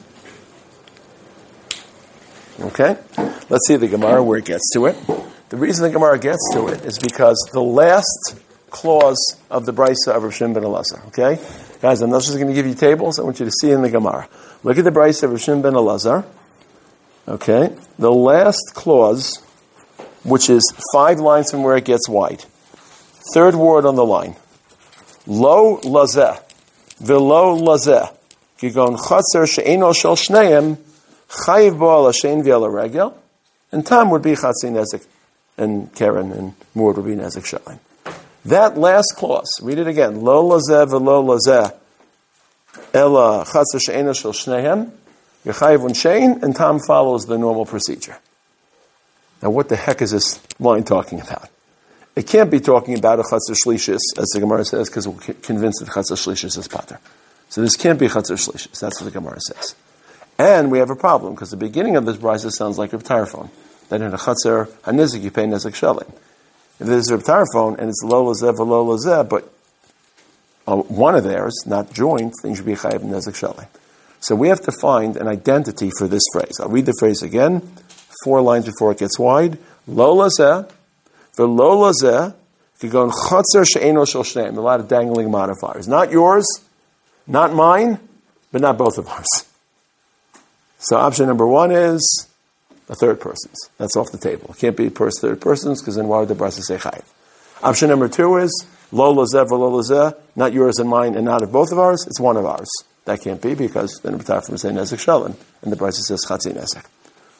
Okay? Let's see the Gemara where it gets to it. The reason the Gemara gets to it is because the last clause of the Brisa of Rav Shimon ben Elazar. Okay? Guys, I'm not just going to give you tables. I want you to see in the Gemara. Look at the Brisa of Rav Shimon ben Elazar. Okay? The last clause, which is 5 lines from where it gets wide. Third word on the line. Lo lazeh. Velo lazeh. Kigon chatzer she'eno shel shneim. Chayiv bo ala shein v'ala regel. And Tam would be Chatzi Nezek, and Karen and Mord would be Nezek Shalim. That last clause, read it again. Lo lazeh v'lo lazeh, ela Chatzer she'ena shel shnehem, Yechayiv u'nshein, and Tam follows the normal procedure. Now what the heck is this line talking about? It can't be talking about a Chatzer Shlishis, as the Gemara says, because we're convinced that Chatzer Shlishis is Pater. So this can't be Chatzer Shlishis. That's what the Gemara says. And we have a problem, because the beginning of this brisa sounds like Reb Tarfon. That in a Chatzer HaNizik you pay Nezek Shalim. If there's Reb Tarfon, and it's Lo Lazeh v'Lo Lazeh, but one of theirs, not joined, then you should be Chayiv Nezek Shalim. So we have to find an identity for this phrase. I'll read the phrase again, 4 lines before it gets wide. Lo Lazeh v'Lo Lazeh, Kigon Chatzer she'eno shel shneim. A lot of dangling modifiers. Not yours, not mine, but not both of ours. So option number 1 is a third person's. That's off the table. It can't be third person's, because then why would the brisa say chayiv? Option number 2 is lo lazeh v'lo lazeh, not yours and mine, and not of both of ours. It's one of ours. That can't be, because then the B'tafim say nezek shalim, and the brisa says chatzi nezek.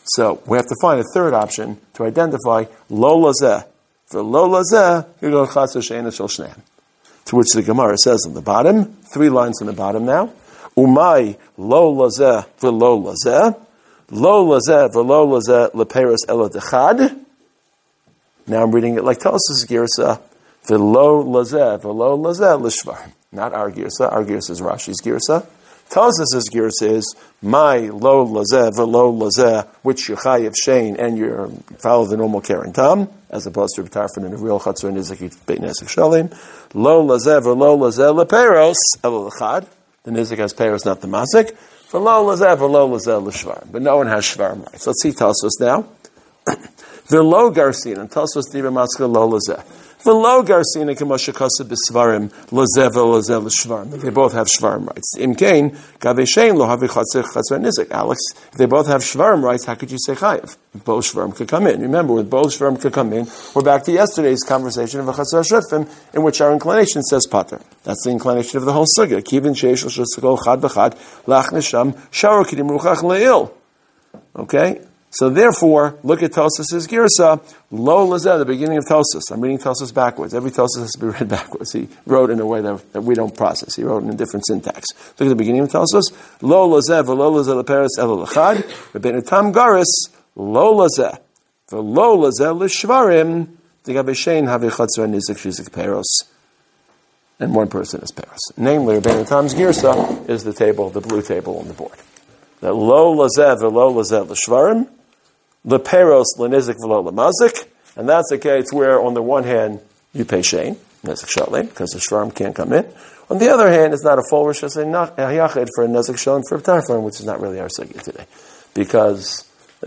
So we have to find a third option to identify lo lazeh. For lo lazeh, you go chatzah she'ena shel shneim. To which the Gemara says on the bottom, 3 lines on the bottom now, umay lo lazeh v'lo lazeh, lo lazeh v'lo lazeh leperos ela dechad. Now I'm reading it like Tosas Girsa, v'lo lazeh v'lo lazeh l'shvar. Not our Girsa. Our Girsa is Rashi's Girsa. Tosas' Girsa is my lo lazeh v'lo lazeh, which you chayiv shein and you follow the normal keren tam, as opposed to B'tarfin and a real chatzor nizik beit nizik shalim. Lo lazeh v'lo lazeh leperos ela l'chad. The nizik has peros, not the mazik. V'lo lazeh v'lo lazeh l'shvar. But no one has shvar rights. Let's see Tosas now. V'lo garsin, and Tosfos diba matzka lo lazeh. V'lo garsin, and k'moshe kosev b'svarim, lazeh v'lazeh l'shvarim. They both have shvarim rights. Im kain, gavei shein lo havi chatzor nizik. Alex, if they both have shvarim rights, how could you say chayiv? Both shvarim could come in. Remember, with both shvarim could come in, we're back to yesterday's conversation of a chatzor shutfim, in which our inclination says pater. That's the inclination of the whole sugya. Kivin sheish l'shusakol chad b'chad, lach nesham, sharo kidim ruchach le'il. Okay? So therefore, look at Tosas' Girsa, lo lazeh, the beginning of Tosas. I'm reading Tosas backwards. Every Tosas has to be read backwards. He wrote in a way that we don't process. He wrote in a different syntax. Look at the beginning of Tosas. Lo lazeh, v'lo lazeh leperes ela l'chad, v'bein tam garis, lo lazeh, v'lo lazeh l'shvarim, d'gavei shein havi chatzor nizik shizik peros. And one person is peros. Namely, Bein Tam's Girsa is the table, the blue table on the board. That lo lazeh, v'lo lazeh l'shvarim, leperos lenizik v'lo lemazik, and that's the case where, on the one hand, you pay shein, nezik shalim, because the shvarim can't come in. On the other hand, it's not a full rishas yachid for a nezik shalim for a tarfon, which is not really our sugya today, because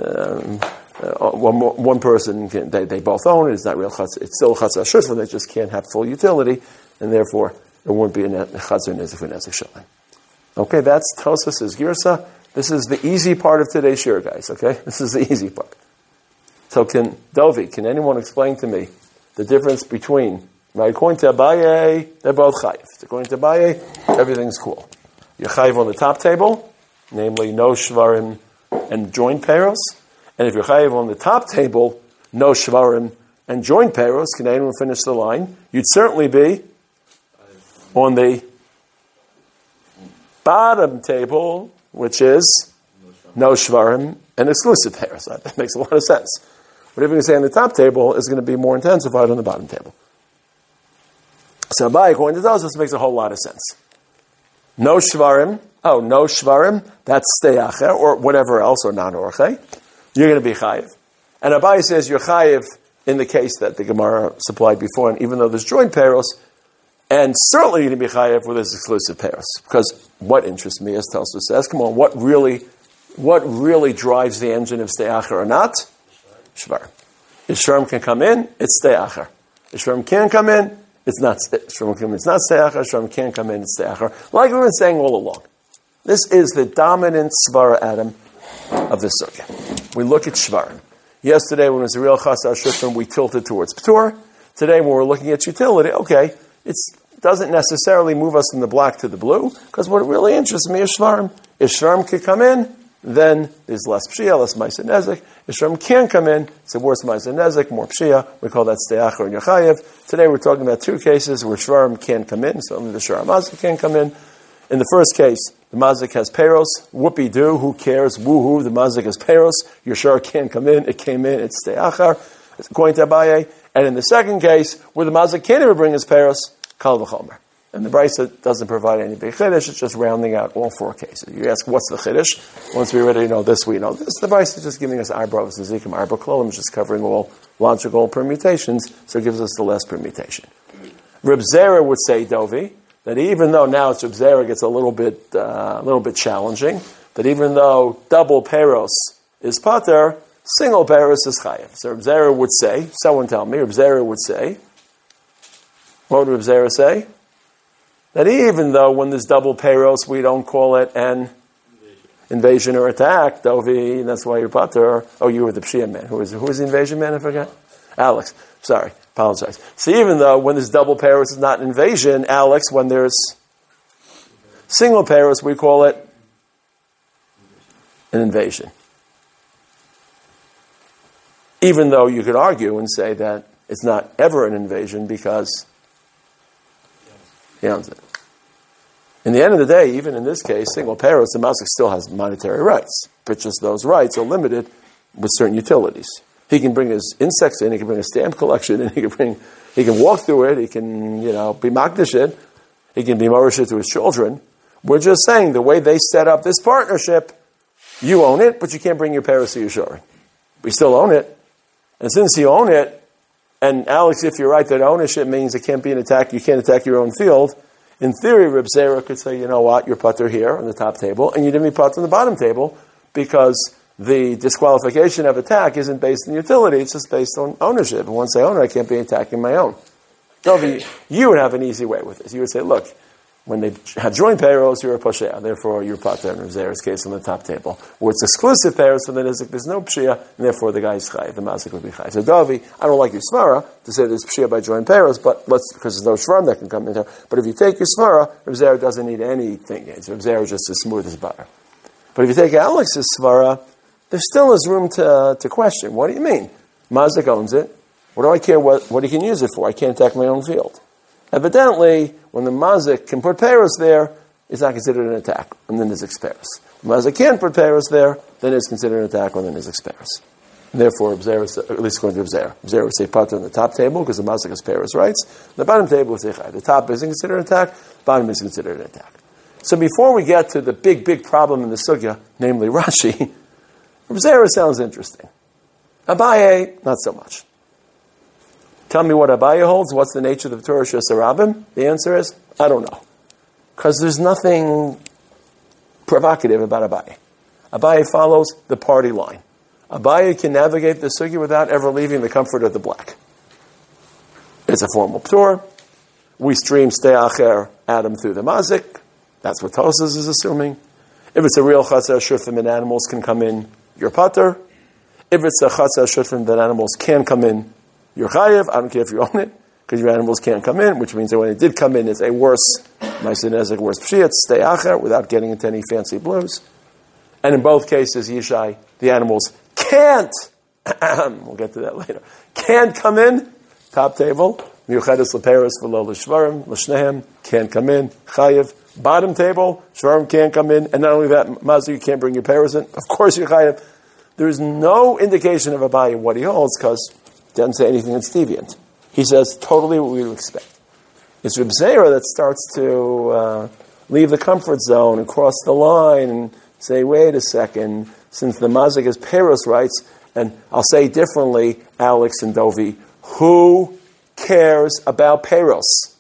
one person they both own it. It's not real chatzah. It's still chatzah shutfim. They just can't have full utility, and therefore it wouldn't be a chatzah nezik for nezik shalim. Okay, that's Tosas' Girsa. This is the easy part of today's shir, guys, okay? This is the easy part. So can anyone explain to me the difference between, right, according to Abaye, they're both chayiv. According to Abaye, everything's cool. You're chayiv on the top table, namely no shvarim and joint peros. And if you're chayiv on the top table, no shvarim and joint peros, can anyone finish the line? You'd certainly be on the bottom table, which is no shvarim and exclusive peros. That makes a lot of sense. Whatever you say on the top table is going to be more intensified on the bottom table. So, according to Tosfos, makes a whole lot of sense. No shvarim, that's steyacher, or whatever else, or non-orche. You're going to be chayiv. And Abaye says you're chayiv in the case that the Gemara supplied before, and even though there's joint peros, and certainly you're going to be chayiv with this exclusive peros. Because what interests me, as Tosfos says, come on, what really drives the engine of steyacher or not? Shvar. If shvarim can come in, it's steyacher. If shvarim can't come in, it's not steyacher. If shvarim can't come in, it's steyacher. Like we've been saying all along. This is the dominant svara Adam of the sugya. We look at shvarim. Yesterday, when it was a real chasar shutfim, we tilted towards p'tur. Today, when we're looking at utility, okay, it doesn't necessarily move us from the black to the blue, because what really interests me is shvarim. If shvarim could come in, then there's less pshia, less ma'aseh nezek. If shvarim can't come in, it's a worse ma'aseh nezek, more pshia. We call that steyacher and yachayev. Today, we're talking about 2 cases where shvarim can't come in, so only the shvar mazik can't come in. In the first case, the mazik has peros. Whoopie-doo, who cares? Woohoo, the mazik has peros. Your shvar can't come in. It came in. It's steachar, according to Abaye. And in the second case, where the mazik can't even bring his peros, kal v'chomer. And the brisa doesn't provide any big chiddush. It's just rounding out all 4 cases. You ask, what's the chiddush? Once we already know this, we know this. The brisa is just giving us arbor zizikim, arbor klolim, just covering all logical permutations, so it gives us the less permutation. Reb Zera would say, Dovi, that even though now it's Reb Zera gets a little bit challenging, that even though double peros is pater, single peros is chayev. So Reb Zera would say, someone tell me, Reb Zera would say, what would Reb Zera say? That even though when there's double peros, we don't call it an invasion or attack, Dovi, that's why you're pater. Oh, you were the pshia man. Who was the invasion man, I forgot? Alex. Sorry, apologize. So even though when there's double peros, it's not an invasion, Alex, when there's single peros, we call it an invasion. Even though you could argue and say that it's not ever an invasion because he owns it. In the end of the day, even in this case, single parents, the mazik still has monetary rights. But just those rights are limited with certain utilities. He can bring his insects in, he can bring a stamp collection in, he can walk through it, he can, be makdish it, he can be morish to his children. We're just saying the way they set up this partnership, you own it, but you can't bring your parents to your shore. We still own it. And since you own it, and Alex, if you're right that ownership means it can't be an attack, you can't attack your own field, in theory, Reb Zera could say, you know what, you're putter here on the top table, and you didn't be putter on the bottom table, because the disqualification of attack isn't based on utility, it's just based on ownership. And once I own it, I can't be attacking my own. Dovi, you would have an easy way with this. You would say, look, when they have joint payrolls, you're a poshea, therefore you're pater in Reb Zera's case on the top table. Where it's exclusive payrolls, so then there's no pshia, and therefore the guy is chayiv, the mazik would be chayiv. So Dovi, I don't like your svara to say there's pshia by joint payrolls, but because there's no shvarim that can come in there. But if you take your svara, Reb Zera doesn't need anything. Reb Zera is just as smooth as butter. But if you take Alex's svara, there still is room to question. What do you mean? Mazik owns it. What do I care what he can use it for? I can't attack my own field. Evidently, when the mazik can put paros there, it's not considered an attack, and then there's exparos. When mazik can't put paros there, then it's considered an attack, and then there's exparos. Therefore, at least according to Reb Zera would say pater on the top table because the mazik has paros rights. The bottom table would say chai. The top isn't considered an attack. The bottom is considered an attack. So before we get to the big problem in the sugya, namely Rashi, Reb Zera sounds interesting. Abaye, not so much. Tell me what Abaye holds. What's the nature of the Torah Shesarabim? The answer is, I don't know. Because there's nothing provocative about Abaye. Abaye follows the party line. Abaye can navigate the sugya without ever leaving the comfort of the black. It's a formal Torah. We stream Stei Acher Adam through the mazik. That's what Tosas is assuming. If it's a real chatzah shufim and animals can come in, you're pater. If it's a chatzah shufim that animals can come in, you're chayev. I don't care if you own it, because your animals can't come in, which means that when it did come in, it's a worse ma'aser, worse pshiyat, stay acher, without getting into any fancy blues. And in both cases, Yishai, the animals can't, we'll get to that later, can't come in, top table, miuchedes leperos v'lo l'shvarim, l'shnehem, can't come in, chayev. Bottom table, shvarim can't come in, and not only that, mazu, you can't bring your pears in. Of course, you're chayev. There is no indication of Abaye in what he holds, because he doesn't say anything that's deviant. He says totally what we would expect. It's Reb Zera that starts to leave the comfort zone and cross the line and say, wait a second, since the mazik has peros rights, and I'll say differently, Alex and Dovi, who cares about peros?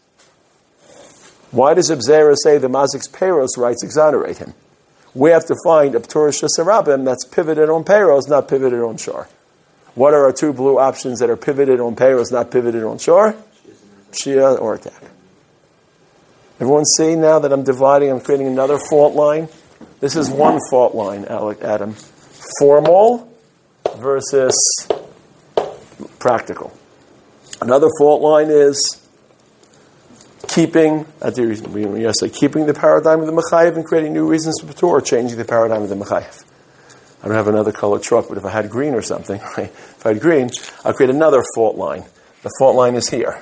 Why does Reb Zera say the mazik's peros rights exonerate him? We have to find a Torah Shesarabim that's pivoted on peros, not pivoted on shore. What are our two blue options that are pivoted on peros, not pivoted on shore? Shia or attack. Everyone see now that I'm dividing, I'm creating another fault line? This is one fault line, Adam. Formal versus practical. Another fault line is keeping the paradigm of the Mechayev and creating new reasons for Torah, or changing the paradigm of the Mechayev. I don't have another colored truck, but if I had green or something, if I had green, I'll create another fault line. The fault line is here.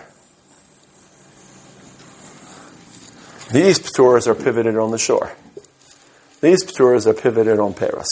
These P'turas are pivoted on the shore. These P'turas are pivoted on Peros.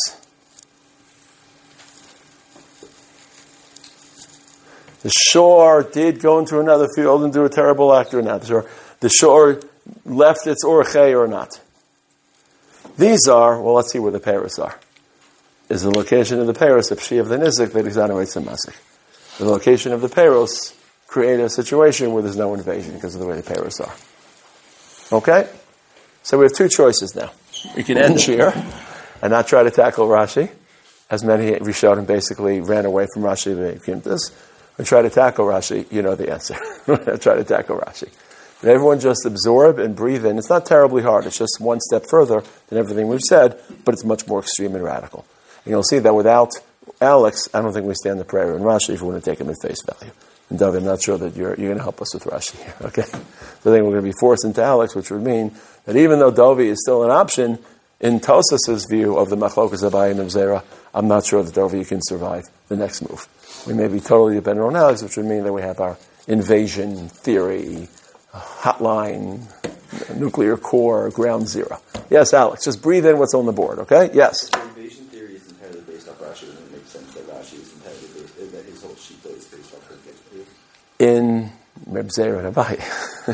The shore did go into another field and do a terrible act or not. The shore left its orchei or not. These are, well, let's see where the Peros are. Is the location of the Peros a pshi of the nizik that exonerates the mazik? The location of the Peros create a situation where there's no invasion because of the way the Peros are. Okay? So we have two choices now. We can end here and not try to tackle Rashi, as many Rishonim basically ran away from Rashi V'Kimtas. We try to tackle Rashi, you know the answer. Try to tackle Rashi. And everyone just absorb and breathe in. It's not terribly hard. It's just one step further than everything we've said, but it's much more extreme and radical. And you'll see that without Alex, I don't think we stand the prayer in Rashi if we want to take him at face value. And David, I'm not sure that you're going to help us with Rashi here, okay? So I think we're going to be forced into Alex, which would mean that even though Dovi is still an option, In Tosas's view of the Machlokas Abaye and Zera, I'm not sure that Dovi can survive the next move. We may be totally dependent on Alex, which would mean that we have our invasion theory, hotline, nuclear core, ground zero. Yes, Alex, just breathe in what's on the board, okay? Yes? The invasion theory is entirely based off Rashi, and it makes sense that Rashi is entirely based, that his whole sheet is based off of it. In Reb Zera and Abaye.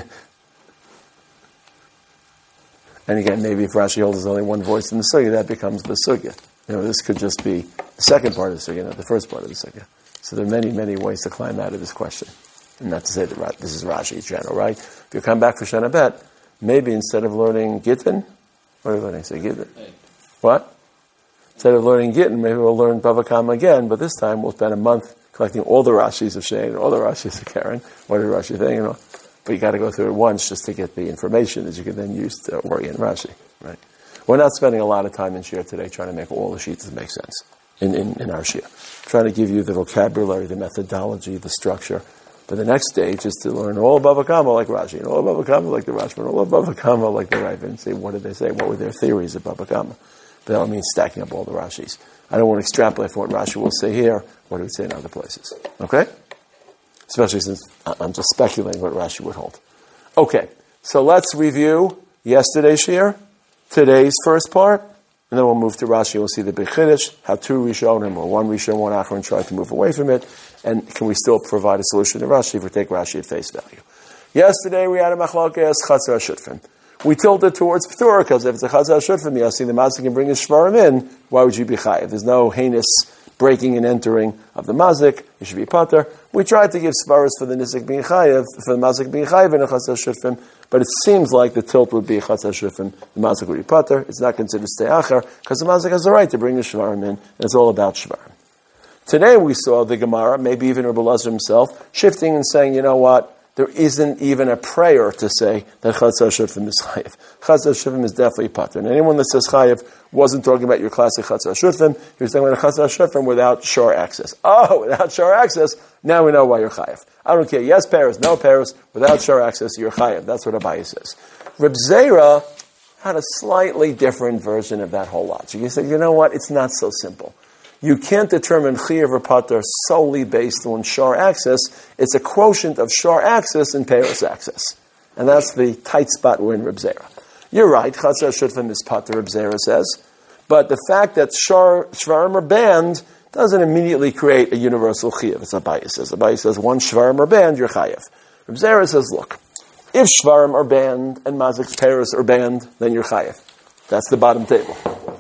And again, maybe if Rashi holds only one voice in the sugya, that becomes the sugya. This could just be the second part of the sugya, not the first part of the sugya. So there are many, many ways to climb out of this question. And not to say that this is Rashi's general, right? If you come back for Shana Bet, maybe instead of learning Gittin, what are we learning? Say Gittin. What? Instead of learning Gittin, maybe we'll learn Bava Kama again, but this time we'll spend a month collecting all the Rashis of Shane and all the Rashis of Karen. What did Rashi think? But you got to go through it once just to get the information that you can then use to orient Rashi, right? We're not spending a lot of time in Shir today trying to make all the sheets make sense in our Shir. Trying to give you the vocabulary, the methodology, the structure. But the next stage is to learn all of Bava Kama like Rashi, and all of Bava Kama like the Rashba, and all of Bava Kama like the Rav, and say, what did they say? What were their theories of Bava Kama? But that means stacking up all the Rashis. I don't want to extrapolate from what Rashi will say here, what he would say in other places. Okay? Especially since I'm just speculating what Rashi would hold. Okay, so let's review yesterday's Shir, today's first part, and then we'll move to Rashi. We'll see the Big Chiddush, how two Rishonim, or one Rishon, one Achron, try to move away from it, and can we still provide a solution to Rashi if we take Rashi at face value. Yesterday we had a Machlokes Chatzar Shutfim. We tilted towards P'tur, because if it's a Chatzar Shutfim, you see the Mazik can bring his Shvarim in, why would you be Chayiv? There's no heinous breaking and entering of the Mazik, you should be Pater. We tried to give Svaras for the Nizik being Chayiv, for the Mazik being Chayiv in a Chatzar Shutfim, but it seems like the tilt would be a Chatzar Shutfim, the Mazik would be Pater. It's not considered Ste'acher, because the Mazik has the right to bring the Shvarim in, and it's all about Shvarim. Today we saw the Gemara, maybe even Rebbe Elazar himself, shifting and saying, you know what, there isn't even a prayer to say that Chatzar Shutfim is Chayiv. Chatzar Shutfim is definitely Pater. And anyone that says Chayiv wasn't talking about your classic Chatzar Shutfim, he was talking about a Chatzar Shutfim without shore access. Oh, without shore access, now we know why you're Chayiv. I don't care, yes Paris, no Paris, without shore access, you're Chayiv. That's what Abaye says. Reb Zera had a slightly different version of that whole logic. He said, you know what, it's not so simple. You can't determine Chayiv or Pater solely based on shore access. It's a quotient of shore access and Paris access. And that's the tight spot we're in Reb Zera. You're right, Chatzar Shutfim is Pater, Reb Zera says. But the fact that Shvarim are banned doesn't immediately create a universal Chayiv. It's Abaye says. Abaye says, once Shvarim are banned, you're Chayiv. Reb Zera says, look, if Shvarim are banned and Mazik's Paris are banned, then you're Chayiv. That's the bottom table.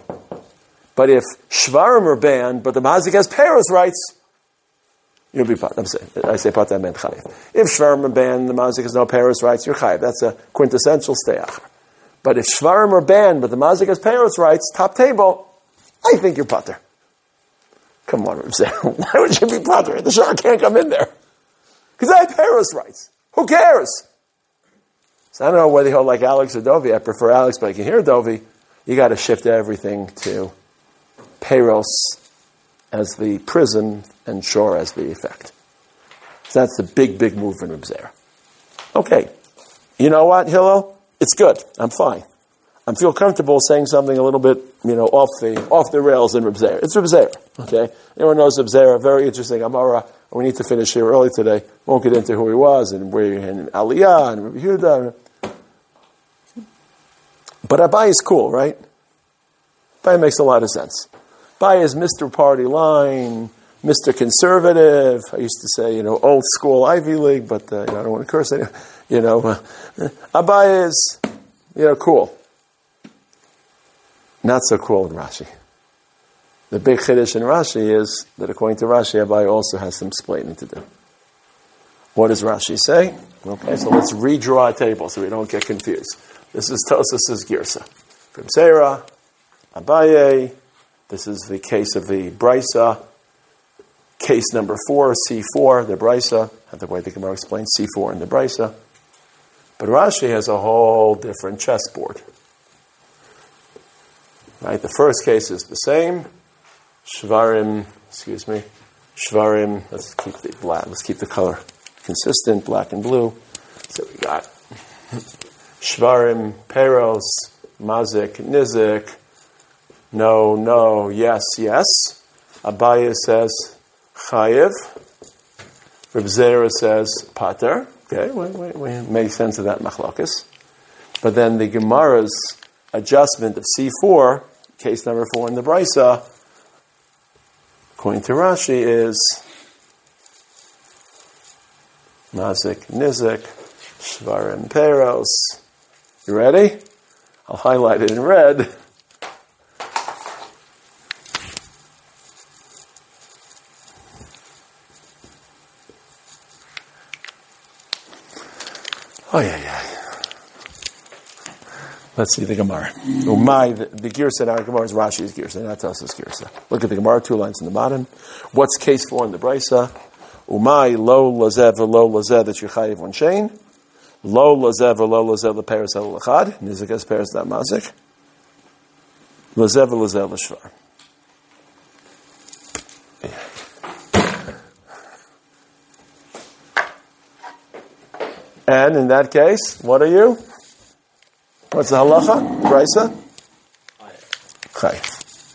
But if Shvarim are banned, but the Mazik has Paris rights, you'll be Pater. I say Pater, I meant Chayiv. If Shvarim are banned, the Mazik has no Paris rights, you're Chayiv. That's a quintessential Ste'acher. But if Shvarim are banned, but the Mazik has Paris rights, top table, I think you're Pater. Come on, Reb Zera. Why would you be Pater? The Shah can't come in there. Because I have Paris rights. Who cares? So I don't know whether he'll like Alex or Dovi. I prefer Alex, but I can hear Dovi. You got to shift everything to Peros as the prism and Shor as the effect. So that's the big, big move in Reb Zera. Okay. You know what, Hillel? It's good. I'm fine. I feel comfortable saying something a little bit, off the rails in Reb Zera. It's Reb Zera. Okay? Anyone knows Reb Zera? Very interesting. Amara. We need to finish here early today. Won't get into who he was and where and Aliyah and Rabbi Yehuda. But Abaye is cool, right? Abaye makes a lot of sense. Abaye is Mr. Party Line, Mr. Conservative. I used to say, old school Ivy League, but I don't want to curse anyone. Abaye is, cool. Not so cool in Rashi. The big chiddush in Rashi is that according to Rashi, Abaye also has some explaining to do. What does Rashi say? Okay, so let's redraw our table so we don't get confused. This is Tosas's Girsa. From Zera, Abaye. This is the case of the Brisa. Case number 4, C4, the Brisa. The way the Gemara explains C4 in the Brisa. But Rashi has a whole different chessboard. Right? The first case is the same. Shvarim, let's keep the black, let's keep the color consistent, black and blue. So we got Shvarim, Peros, Mazik, Nizik, no, yes. Abaye says chayiv. Reb Zera says pater. Okay, we make sense of that machlokes. But then the Gemara's adjustment of C4, case number 4 in the Brisa, according to Rashi, is Mazik, Nizik, Shvarim, Peros. You ready? I'll highlight it in red. Oh, yeah. Let's see the Gemara. The Girsa in our Gemara is Rashi's Girsa, not Tosa's Girsa. Look at the Gemara, 2 lines in the bottom. What's case 4 in the Brisa? Umay lo lazev lo lazev that you chayiv on chain. Lo lazev lo lazev leperes el lechad. Nizik es peres that mazik. Lazev lazev l'shvar. And in that case, what are you? What's the halacha? Brisa? Chayiv.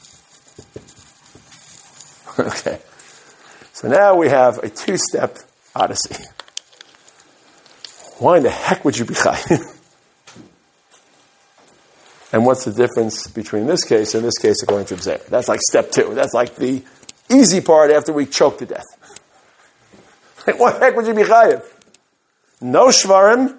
Okay. So now we have a 2-step odyssey. Why in the heck would you be chayiv? And what's the difference between this case and this case according to Bzeir? That's like step 2. That's like the easy part after we choke to death. Like, why the heck would you be chayiv? No shvarim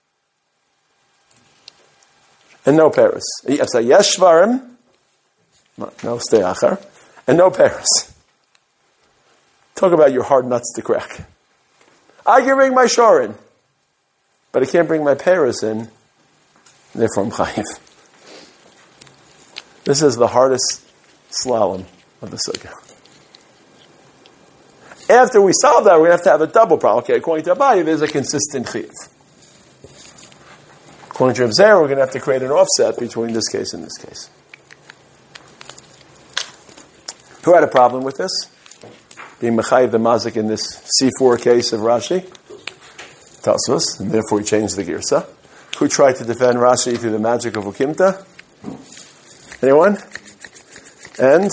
and no peres. So yes shvarim, no stay achar, and no peres. Talk about your hard nuts to crack. I can bring my shor in, but I can't bring my peres in. Therefore, I'm chayiv. This is the hardest slalom of the sugya. After we solve that, we're going to have a double problem. Okay, according to Abaye, there's a consistent chiyuv. According to Reb Zera, we're going to have to create an offset between this case and this case. Who had a problem with this? Being mechayiv the mazik in this C4 case of Rashi? Tosfos, and therefore he changed the girsa. Who tried to defend Rashi through the magic of Ukimta? Anyone? And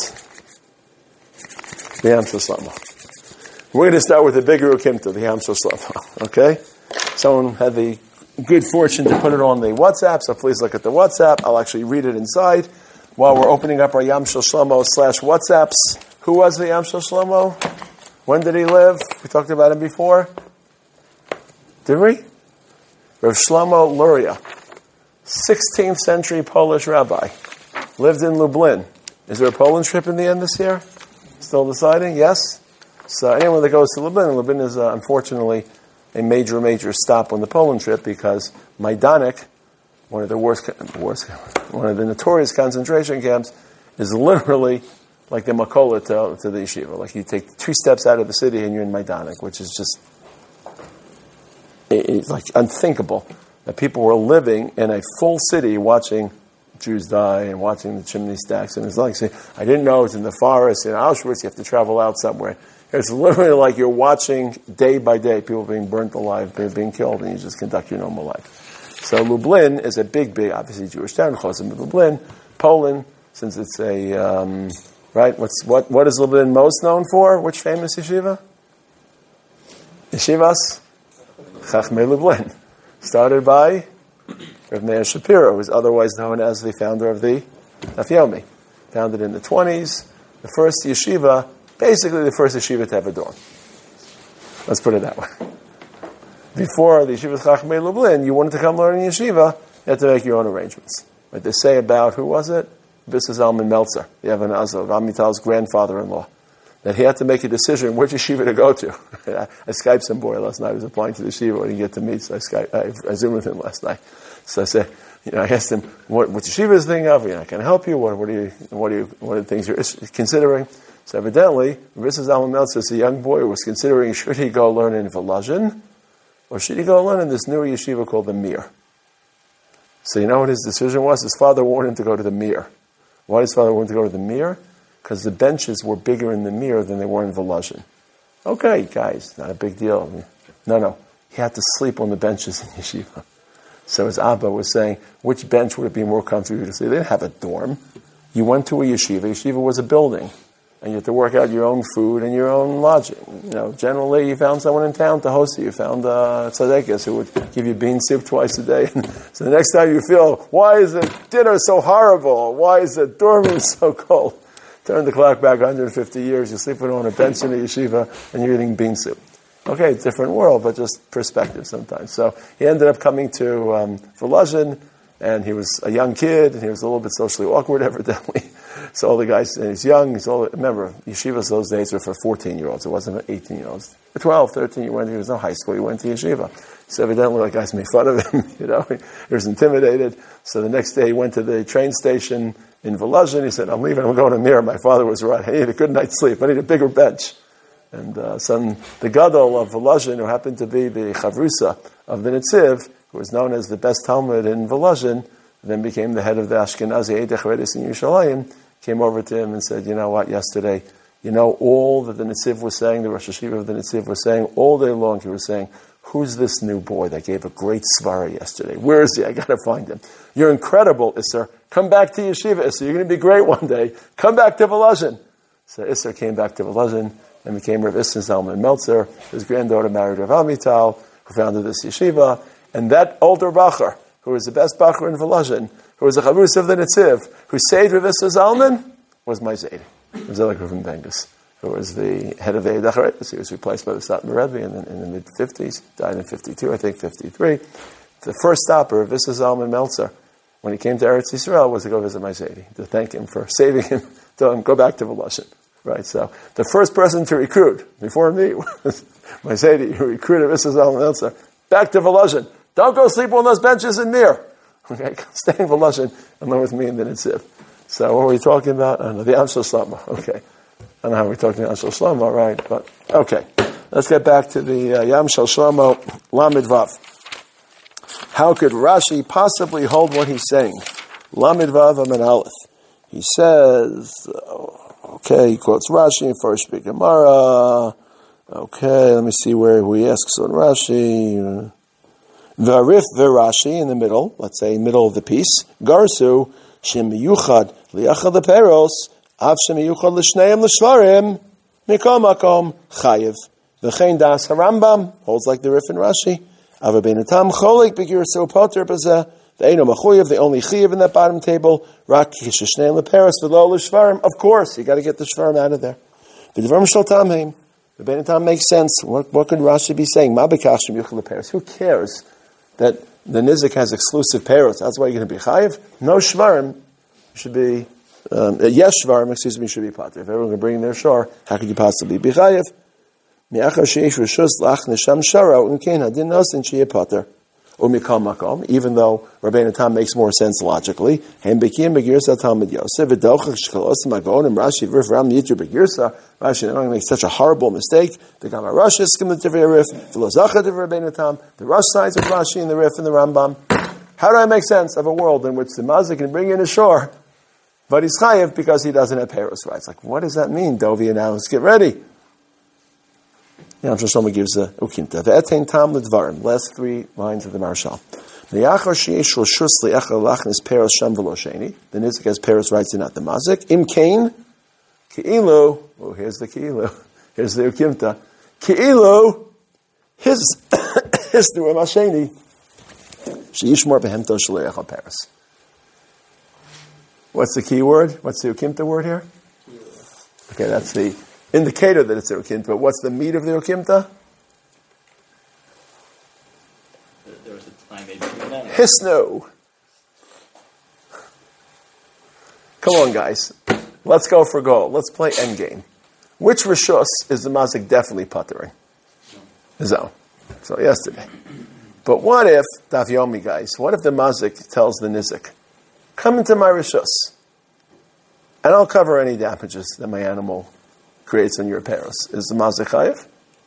the Yam Shlomo. We're going to start with the bigger Ukimta, the Yam Shlomo. Okay? Someone had the good fortune to put it on the WhatsApp, so please look at the WhatsApp. I'll actually read it inside while we're opening up our Yam Shlomo /WhatsApps. Who was the Yam Shlomo? When did he live? We talked about him before. Did we? Rav Shlomo Luria, 16th century Polish rabbi. Lived in Lublin. Is there a Poland trip in the end this year? Still deciding? Yes? So anyone that goes to Lublin is unfortunately a major stop on the Poland trip because Majdanek, one of the one of the notorious concentration camps, is literally like the Makola to the yeshiva. Like you take 2 steps out of the city and you're in Majdanek, which is just it's like unthinkable that people were living in a full city watching Jews die and watching the chimney stacks. And it's like saying, I didn't know it's in the forest in Auschwitz. You have to travel out somewhere. It's literally like you're watching day by day people being burnt alive, being killed, and you just conduct your normal life. So Lublin is a big, obviously Jewish town. Chosim Lublin, Poland, since it's a right. What is Lublin most known for? Which famous yeshiva? Yeshivas Chachmei Lublin, started by Rav Meir Shapiro, who is otherwise known as the founder of the Daf Yomi. Founded in the 1920s, the first yeshiva. Basically, the first yeshiva to have a dorm. Let's put it that way. Before the yeshiva Chachmei Lublin, you wanted to come learn in yeshiva, you had to make your own arrangements. Like they say about, who was it? Bisser Zalman Meltzer, the Even Azov, Amital's grandfather-in-law, that he had to make a decision which yeshiva to go to. I Skyped some boy last night. I was applying to the yeshiva. I didn't get to meet, so I Zoomed with him last night. So I said, I asked him, what yeshiva is thinking of? Can I help you? What are the things you're considering? So evidently, Bisser Zalman Meltzer is a young boy who was considering should he go learn in Volozhin or should he go learn in this new yeshiva called the Mir. So you know what his decision was? His father wanted him to go to the Mir. Why did his father want him to go to the Mir? Because the benches were bigger in the Mir than they were in Volozhin. Okay, guys, not a big deal. No. He had to sleep on the benches in yeshiva. So his Abba was saying, which bench would it be more comfortable to sleep? They didn't have a dorm. You went to a yeshiva. Yeshiva was a building. And you had to work out your own food and your own lodging. Generally you found someone in town to host you. You found tzaddikas who would give you bean soup twice a day. So the next time you feel, why is the dinner so horrible? Why is the dorm room so cold? Turn the clock back 150 years. You're sleeping on a bench in a yeshiva and you're eating bean soup. Okay, different world, but just perspective sometimes. So he ended up coming to Volozhin, and he was a young kid, and he was a little bit socially awkward, evidently. So all the guys, and he's young, remember, yeshivas those days were for 14-year-olds. It wasn't for 18-year-olds. 12, 13, he was in high school, he went to yeshiva. So evidently, the guys made fun of him, he was intimidated. So the next day he went to the train station in Volozhin. He said, I'm leaving, I'm going to Mir. My father was right. I need a good night's sleep. I need a bigger bench. And the gadol of Volozhin, who happened to be the chavrusa of the Netziv, who was known as the best Talmud in Volozhin, then became the head of the Ashkenazi Eidech Redis in Yerushalayim, came over to him and said, you know what, yesterday, all that the Netziv was saying, the Rosh Hashiva of the Netziv was saying, all day long he was saying, who's this new boy that gave a great svara yesterday? Where is he? I got to find him. You're incredible, Isser. Come back to Yeshiva, Isser. You're going to be great one day. Come back to Volozhin. So Isser came back to Volozhin and became Rav Isser Zalman Meltzer. His granddaughter married Rav Amital, who founded this yeshiva. And that older Bacher, who was the best Bacher in Volozhin, who was a Chavrusa of the Netziv, who saved Rav Isser Zalman, was my Zayd. It was Elik Reuven Bengus, who was the head of the Eidech Redis. He was replaced by the Satmar Rebbe in the mid-50s, died in 52, I think, 53. The first stopper of Rav Isser Zalman Meltzer, when he came to Eretz Yisrael, was to go visit my Zayd, to thank him for saving him, tell him, go back to Volozhin. Right, so the first person to recruit before me was my Zayd, who recruited Rav Isser Zalman Meltzer back to Volozhin. Don't go sleep on those benches in Mir. Okay, stay in Volozhin and learn with me in the Netziv. So what were we talking about? I don't know, the Amshel Shlomo. Okay. I don't know how we're talking about Amshel Shlomo, right? But, okay. Let's get back to the Yamshel Shlomo, Lamed Vav. How could Rashi possibly hold what he's saying? Lamed Vav Amen Aleph. He says, he quotes Rashi in First Big Gemara. Okay, let me see where he asks on Rashi. Varif Virashi in the middle, let's say middle of the piece. Garsu Shem Yuchad Liachad Leperos Av Shem Yuchad L'Shneim L'Shvarim Mikol Makom Chayiv. V'chein Das Harambam holds like the Rif and Rashi. Ava Beinatam Cholik Begir So Poter Bezeh. The Eino Machuyev, the only Chiyev in that bottom table. Rak Shneim Leperos V'lo L'Shvarim. Of course, you got to get the Shvarim out of there. V'dvarim Shel Tamheim. The Beinatam makes sense. What could Rashi be saying? Ma B'kach Shem Yuchad Leperos. Who cares that the Nizik has exclusive peros? That's why you're going to be chayiv. No shvarim should be, yes shvarim, should be pater. If everyone can bring their shor, how could you possibly be chayiv? Mi'achar sheish reshus lach nesham shara u'nkein hadin nosin sheyeh pater. U'mikal makom, even though Rabbeinu Tam makes more sense logically. Hem bekim begirsa Talmud Yosef v'dochach shkalos magon and Rashi v'rif ram yitru begirsa. Rashi not only makes such a horrible mistake. The Gama Rosh is the Divrei Rif, the Lozacha Divrei Rabbeinu Tam, the Rosh sides of Rashi and the Rif and the Rambam. How do I make sense of a world in which the Mazik can bring in a shore, but he's chayiv because he doesn't have peros rights? Like, what does that mean, Dovi? Now let's get ready. Yamshel Shlomo gives a ukinta. Ve'etein tam l'dvarim. Last 3 lines of the Marshal. The Nizik has peros rights and not the Mazik. Im kain Ki'ilu, here's the Ki'ilu, here's the Ukimta. Ki'ilu, his Nurim Hasheni, She'yishmor behemto shaleach al Paris. What's the key word? What's the Ukimta word here? Okay, that's the indicator that it's the Ukimta, but what's the meat of the Ukimta? There was a time maybe. Hisnu. Come on, guys. Let's go for goal. Let's play endgame. Which Rishus is the Mazik definitely puttering? Zo. So yesterday. But what if, Daf Yomi guys, what if the Mazik tells the Nizik, come into my Rishus, and I'll cover any damages that my animal creates on your peros. Is the Mazik chayiv?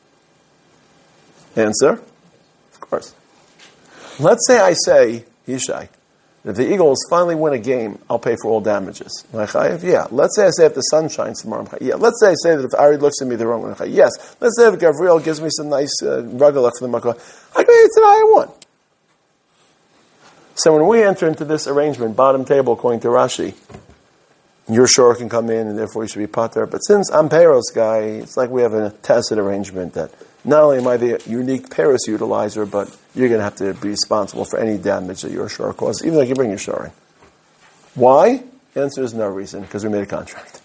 Answer? Of course. Let's say I say, Yishai, if the Eagles finally win a game, I'll pay for all damages. Am I chayiv? Yeah. Let's say I say if the sun shines tomorrow, I'm chayiv. Yeah. Let's say I say that if Ari looks at me the wrong way, I'm chayiv. Yes. Let's say if Gavriel gives me some nice ragalach for the makah, I go, today I won. So when we enter into this arrangement, bottom table according to Rashi, your shore can come in, and therefore you should be pater. But since I'm Peros guy, it's like we have a tacit arrangement that not only am I the unique Peros utilizer, but you're going to have to be responsible for any damage that your shore causes, even though you bring your shore in. Why? The answer is no reason, because we made a contract.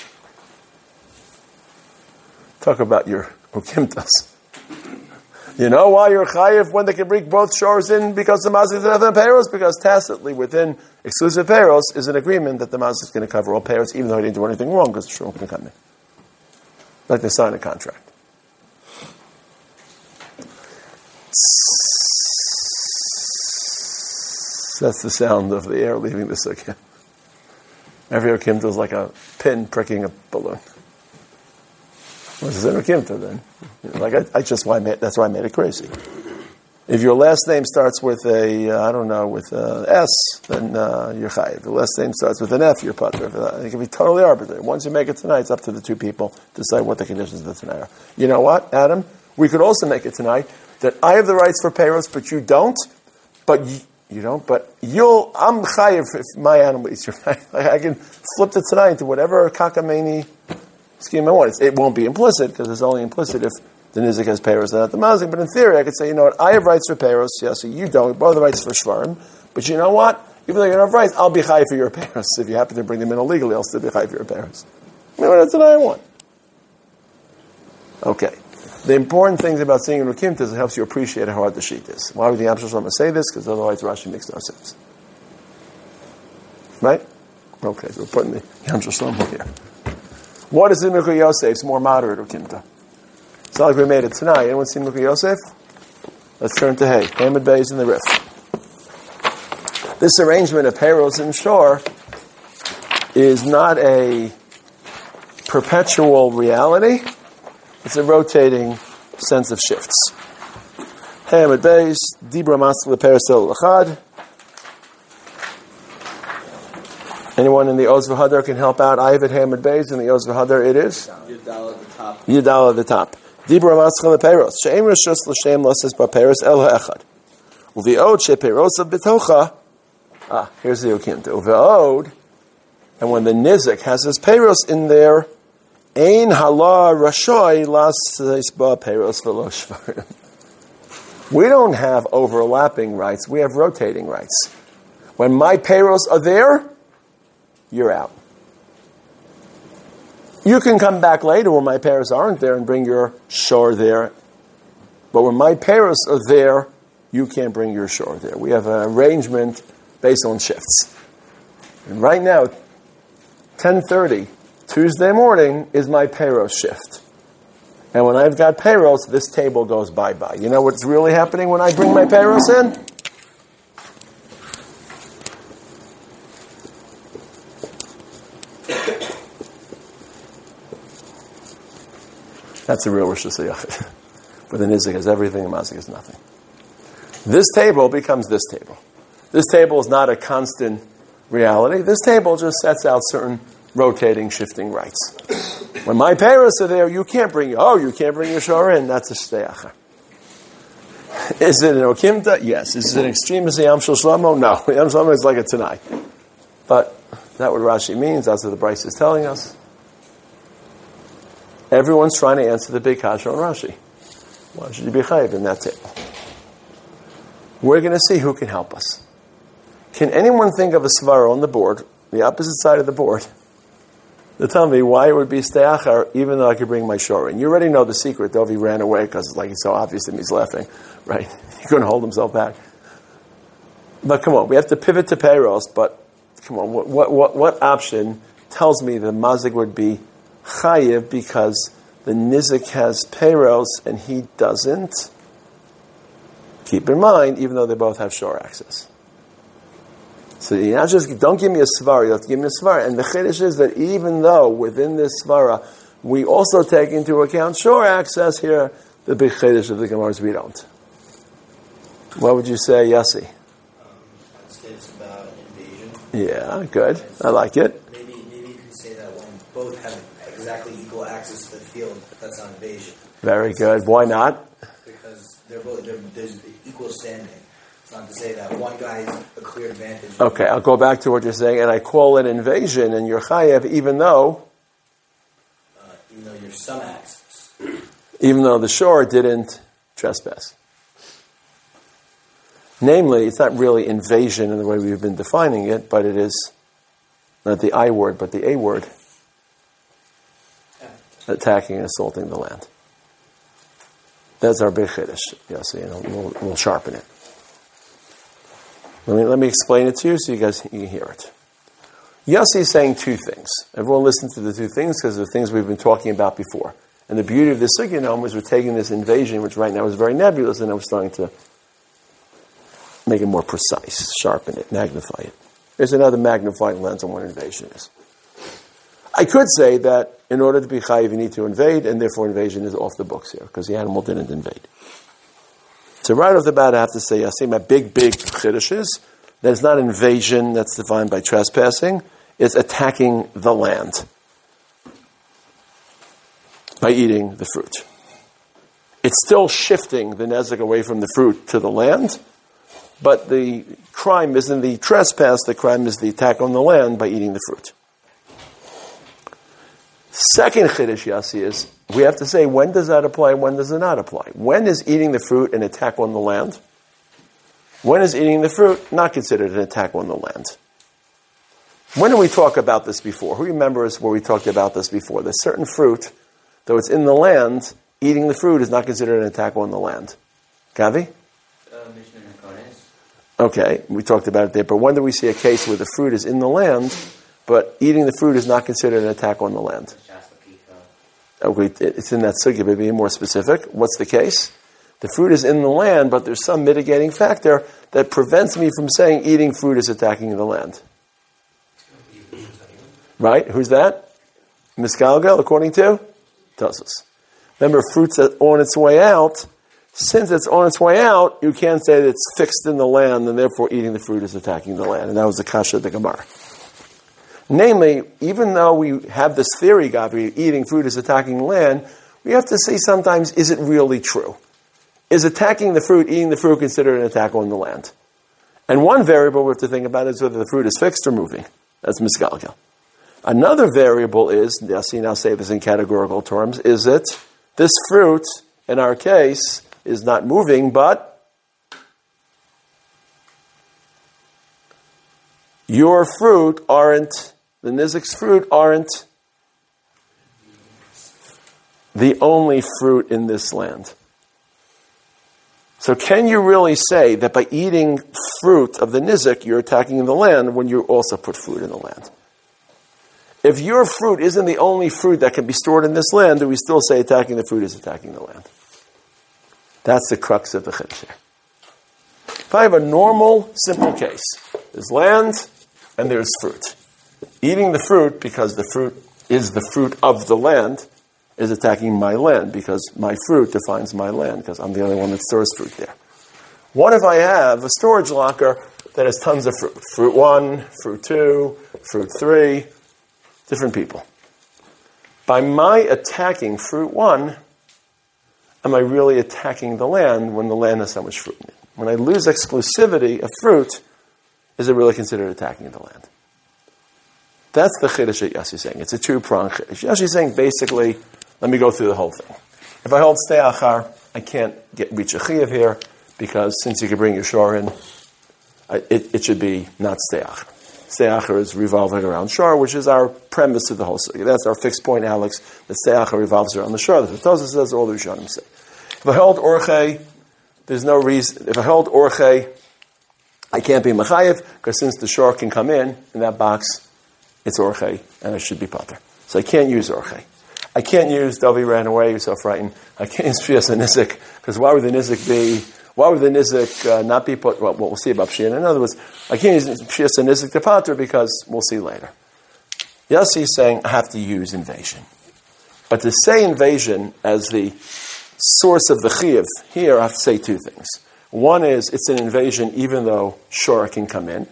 Talk about your ukimtas. You know why you're chayiv when they can bring both shores in because the mazik doesn't have payros? Because tacitly within exclusive payros is an agreement that the mazik is going to cover all payros, even though he didn't do anything wrong because the shore can come in. Like they sign a contract. That's the sound of the air leaving the sukkah. Every ukimta is like a pin pricking a balloon. What is an ukimta then? Like that's why I made it crazy. If your last name starts with with a S, then you're chayiv. If your last name starts with an F, you're pater. It can be totally arbitrary. Once you make it tonight, it's up to the two people to decide what the conditions of the tonight are. You know what, Adam? We could also make it tonight that I have the rights for payros, but you don't. But you don't. But I'm chayiv if my animal eats your I can flip it tonight to whatever kakameni scheme I want. It won't be implicit because it's only implicit if the nizik has payros and not the mazik. But in theory, I could say, you know what, I have rights for payros. Yes, you don't. Both the rights for shvarim. But you know what? Even though you don't have rights, I'll be chayiv for your payros. If you happen to bring them in illegally, I'll still be chayiv for your payros. You know, that's what I want. Okay. The important thing about seeing in Ukimta is it helps you appreciate how hard the sheet is. Why would the Yam Shlomo say this? Because otherwise Rashi makes no sense. Right? Okay, so we're putting the Yam Shlomo here. What is in Mikra Yosef? It's more moderate Ukimta. It's not like we made it tonight. Anyone seen Mikra Yosef? Let's turn to Hay. Hamid Bey is in the Rif. This arrangement of payros and shore is not a perpetual reality. It's a rotating sense of shifts. Hamid Beis, Dibra Masla Perisel Lachad. Anyone in the Oz V'Hadar can help out? I have it Hamid Beis. In the Oz V'Hadar it is? Yudal at the top. Yudal at the top. Dibra Masla Peros. She'em Rishus L'Shem Losses Ba'Peros El Ha'echad. Uvi'od She'Peros B'Tocha. Here's the Ukimta. Uvi'od. And when the Nizik has his Peros in there, Ein hala rashoy las peros v'lo shvarim. We don't have overlapping rights. We have rotating rights. When my peros are there, you're out. You can come back later when my peros aren't there and bring your shore there. But when my peros are there, you can't bring your shore there. We have an arrangement based on shifts. And right now, 10:30. Tuesday morning is my payros shift. And when I've got payros, this table goes bye-bye. You know what's really happening when I bring my payros in? That's a real Rosh Hashanah. But the Nizik has everything, the Mazik has nothing. This table becomes this table. This table is not a constant reality. This table just sets out certain rotating, shifting rights. When my parents are there, you can't bring your shor in. That's a steacha. Is it an okimta? Yes. Is it an extreme as a Yam Shel Shlomo? No. Yam Shlomo is like a Tanai. But that's what Rashi means. That's what the Bryce is telling us. Everyone's trying to answer the big kasha on Rashi. Why should you be chayiv in that table? We're going to see who can help us. Can anyone think of a svara on the board, the opposite side of the board, to tell me why it would be steachar even though I could bring my shor in? You already know the secret. Dovi ran away because it's so obvious to me he's laughing. Right? He couldn't hold himself back. But come on, we have to pivot to payros, but come on, what option tells me the mazik would be chayiv because the nizik has payros and he doesn't? Keep in mind, even though they both have shore access. So you not just don't give me a svara, you have to give me a svara. And the chiddush is that even though within this svara we also take into account shore access here, the big chiddush of the Gemara is we don't. What would you say, Yossi? I'd say it's about invasion. Yeah, good. I like it. Maybe you can say that when both have exactly equal access to the field, that's not invasion. Very good. Why not? Because there's equal standing. It's not to say that one guy has a clear advantage. Okay, I'll go back to what you're saying, and I call it invasion, and you're chayev, even though you're some axis. Even though the shore didn't trespass. Namely, it's not really invasion in the way we've been defining it, but it is not the I word, but the A word. Attacking and assaulting the land. That's our big chiddush. Yes, we'll sharpen it. Let me explain it to you so you can hear it. Yossi is saying two things. Everyone listen to the two things because they're things we've been talking about before. And the beauty of this sugya was we're taking this invasion, which right now is very nebulous, and I was starting to make it more precise, sharpen it, magnify it. There's another magnifying lens on what invasion is. I could say that in order to be chayiv, you need to invade, and therefore invasion is off the books here, because the animal didn't invade. So right off the bat, I have to say, I see my big chiddush is that it's not invasion that's defined by trespassing, it's attacking the land by eating the fruit. It's still shifting the nezek away from the fruit to the land, but the crime isn't the trespass, the crime is the attack on the land by eating the fruit. Second chiddush Yassi is, we have to say, when does that apply, when does it not apply? When is eating the fruit an attack on the land? When is eating the fruit not considered an attack on the land? When did we talk about this before? Who remembers where we talked about this before? There's certain fruit, though it's in the land, eating the fruit is not considered an attack on the land. Gavi? Okay, we talked about it there, but when do we see a case where the fruit is in the land, but eating the fruit is not considered an attack on the land? Okay, it's in that sugya, but be more specific. What's the case? The fruit is in the land, but there's some mitigating factor that prevents me from saying eating fruit is attacking the land. Right? Who's that? Misgalgal, according to Tosfos. Remember, fruit's on its way out. Since it's on its way out, you can't say that it's fixed in the land, and therefore eating the fruit is attacking the land. And that was the kasha of the Gemara. Namely, even though we have this theory, Gavi, eating fruit is attacking the land, we have to say sometimes, is it really true? Is attacking the fruit, eating the fruit, considered an attack on the land? And one variable we have to think about is whether the fruit is fixed or moving. That's misgalgal. Another variable is, Yassi now say this in categorical terms, is that this fruit, in our case, is not moving, but your fruit aren't, the nizik's fruit aren't the only fruit in this land. So can you really say that by eating fruit of the nizik, you're attacking the land when you also put fruit in the land? If your fruit isn't the only fruit that can be stored in this land, do we still say attacking the fruit is attacking the land? That's the crux of the chiddush here. If I have a normal, simple case, there's land and there's fruit. Eating the fruit, because the fruit is the fruit of the land, is attacking my land, because my fruit defines my land, because I'm the only one that stores fruit there. What if I have a storage locker that has tons of fruit? Fruit 1, fruit 2, fruit 3, different people. By my attacking fruit 1, am I really attacking the land when the land has so much fruit in it? When I lose exclusivity of fruit, is it really considered attacking the land? That's the chiddush that Yossi is saying. It's a two-pronged chiddush. Yossi is saying, basically, let me go through the whole thing. If I hold stei achar, I can't reach a chiyuv here, because since you can bring your shor in, it should be not stei achar. Stei achar is revolving around shor, which is our premise of the whole sugya. That's our fixed point, Alex, that stei achar revolves around the shor. That's what Tosfos says, all the Rishonim say. If I hold orchei, there's no reason. If I hold orchei, I can't be mechayev, because since the shor can come in that box, it's orchei, and I should be pater. So I can't use orchei. I can't use Davi ran away, you're so frightened. I can't use Pshiyas and Nizik, because why would the Nizik not be put, well, we'll see about Pshiyas. In other words, I can't use Pshiyas and Nizik to pater, because we'll see later. Yossi is saying, I have to use invasion. But to say invasion as the source of the chiyuv, here I have to say two things. One is, it's an invasion even though shor can come in.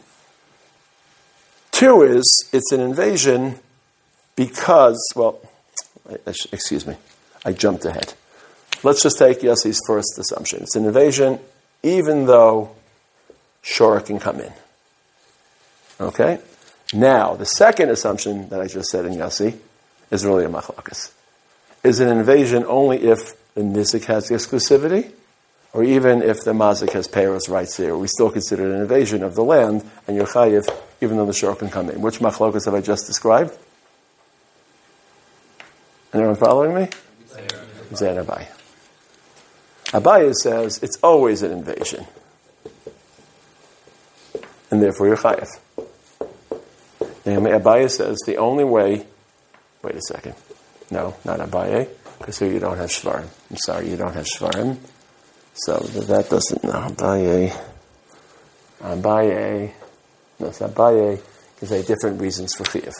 Two is, it's an invasion because, well, excuse me, I jumped ahead. Let's just take Yossi's first assumption. It's an invasion even though shore can come in. Okay? Now, the second assumption that I just said in Yossi is really a machlokas. Is an invasion only if the nizik has exclusivity, or even if the mazik has peiros rights there? We still consider it an invasion of the land, and you're chayiv, even though the shore can come in. Which machlokas have I just described? Anyone following me? Zayin Abaye. Abaye says it's always an invasion, and therefore you're chayiv. Abaye says the only way. Wait a second. No, not Abaye, because here you don't have shvarim. I'm sorry, you don't have shvarim. So that doesn't. No, Abaye. No, it's Abaye because they have different reasons for chiyuv.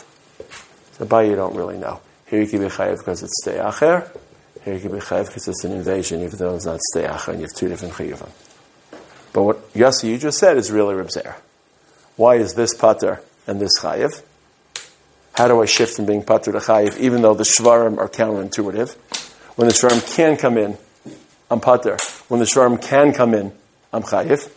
So Abaye you don't really know. Here you can be chayiv because it's stay acher. Here you can be chayiv because it's an invasion, even though it's not stay acher, and you have two different chiyuvim. But what Yossi you just said is really Reb Zera. Why is this pater and this chayiv? How do I shift from being pater to chayiv, even though the shvarim are counterintuitive? When the shvarim can come in, I'm pater. When the shvarim can come in, I'm chayiv.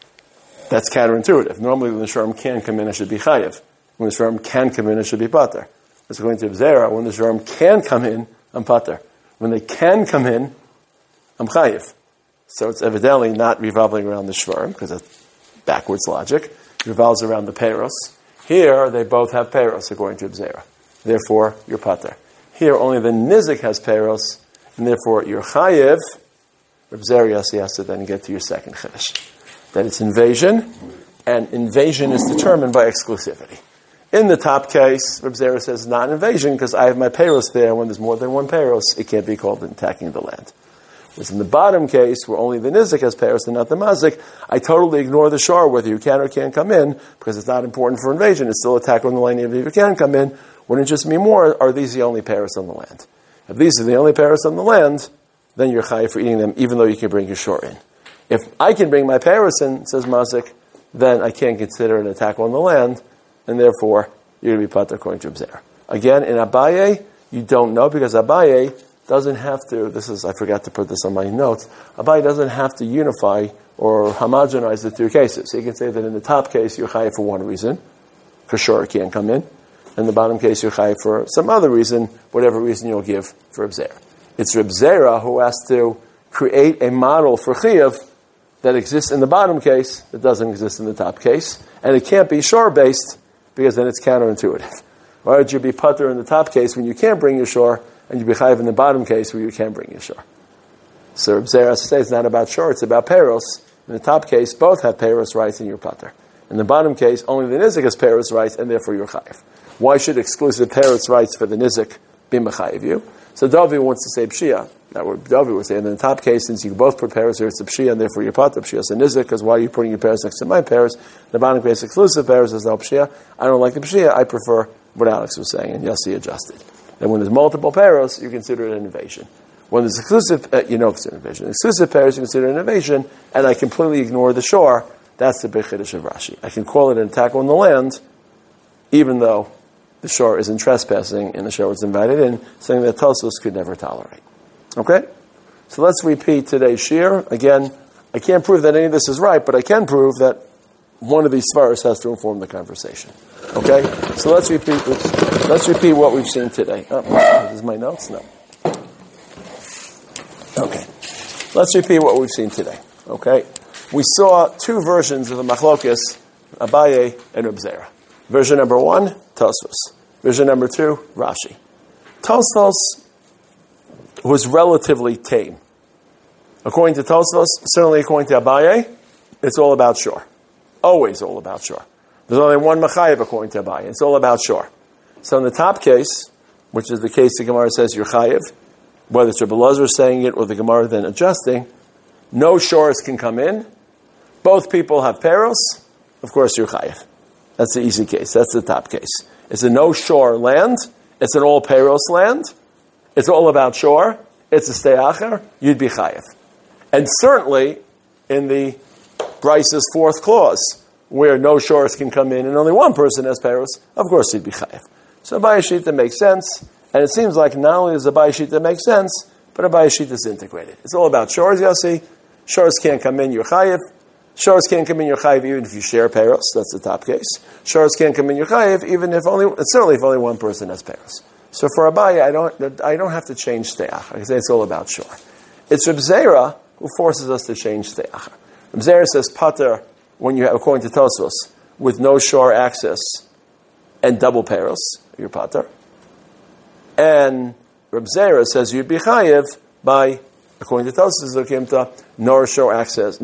That's counterintuitive. Normally, when the shvarim can come in, I should be chayiv. When the shvarim can come in, I should be pater. It's going to Zera. When the shvarim can come in, I'm pater. When they can come in, I'm chayiv. So it's evidently not revolving around the shvarim, because that's backwards logic. It revolves around the peiros. Here, they both have peiros, according to Zera. Therefore, you're pater. Here, only the nizik has peiros, and therefore, you're chayiv. Reb Zera Yossi has to then get to your second chiddush. That it's invasion, and invasion is determined by exclusivity. In the top case, Reb Zera says not invasion, because I have my peiros there. When there's more than one peiros, it can't be called attacking the land. Whereas in the bottom case, where only the nizik has peiros and not the mazik, I totally ignore the shore, whether you can or can't come in, because it's not important for invasion. It's still attack on the land, even if you can come in. Wouldn't it just mean more, are these the only peiros on the land? If these are the only peiros on the land, then you're chayiv for eating them, even though you can bring your shore in. If I can bring my peiros in, says mazik, then I can't consider an attack on the land, and therefore, you're going to be pater according to Zera. Again, in Abaye, you don't know, because Abaye doesn't have to, I forgot to put this on my notes, Abaye doesn't have to unify or homogenize the two cases. So you can say that in the top case, you're chayiv for one reason, for sure it can't come in. In the bottom case, you're chayiv for some other reason, whatever reason you'll give for Reb Zera. It's Reb Zera who has to create a model for chiyuv that exists in the bottom case, that doesn't exist in the top case, and it can't be shore-based, because then it's counterintuitive. Why would you be pater in the top case when you can't bring your shore, and you be chayiv in the bottom case where you can bring your shore? So Reb Zera says it's not about shore, it's about peiros. In the top case, both have peiros rights and you're pater. In the bottom case, only the nizik has peiros rights, and therefore you're chayiv. Why should exclusive peiros rights for the nizik be mechayiv you? So Davi wants to say pshia. Now, what Davi would say, in the top case, since you both put peiros here, it's a pshia, and therefore you're pater. Pshia is a nizik, because why are you putting your peiros next to my peiros? The bottom case, exclusive peiros is no pshia. I don't like the pshia. I prefer what Alex was saying, and Yossi adjusted. And when there's multiple peiros, you consider it an invasion. When there's exclusive, you know it's an invasion. Exclusive peiros, you consider an invasion, and I completely ignore the shore. That's the big chiddush of Rashi. I can call it an attack on the land, even though the shore isn't trespassing and the shore was invited in, something that Tosfos could never tolerate. Okay? So let's repeat today's shir. Again, I can't prove that any of this is right, but I can prove that one of these svaros has to inform the conversation. Okay? So let's repeat what we've seen today. Oh, is my notes? No. Okay. Let's repeat what we've seen today. Okay? We saw two versions of the machlokas, Abaye and Reb Zera. Version number 1, Tosfos. Version number 2, Rashi. Tosfos was relatively tame. According to Tosfos, certainly according to Abaye, it's all about shore. Always all about shore. There's only one machayev according to Abaye. It's all about shore. So in the top case, which is the case the Gemara says you're chayev, whether it's Rebbe Elazar saying it or the Gemara then adjusting, no shores can come in. Both people have peiros. Of course, you're chayev. That's the easy case. That's the top case. It's a no-shore land. It's an all peiros land. It's all about shore. It's a stay acher. You'd be chayev. And certainly, in the Bryce's fourth clause, where no shores can come in and only one person has peiros, of course you'd be chayev. So Abaye Shita makes sense. And it seems like not only does Abaye Shita make sense, but Abaye Shita is integrated. It's all about shores, Yossi. Shores can't come in, you're chayev. Shores can't come in your chayiv even if you share peros. That's the top case. Shores can't come in your chayiv even if certainly if only one person has peros. So for Abaye, I don't have to change steach. I can say it's all about shore. It's Reb Zera who forces us to change steach. Reb Zera says pater when you have, according to Tosfos, with no shore access and double peros, you're pater. And Reb Zera says you'd be chayiv by, according to Tosfos Zokimta, no shore access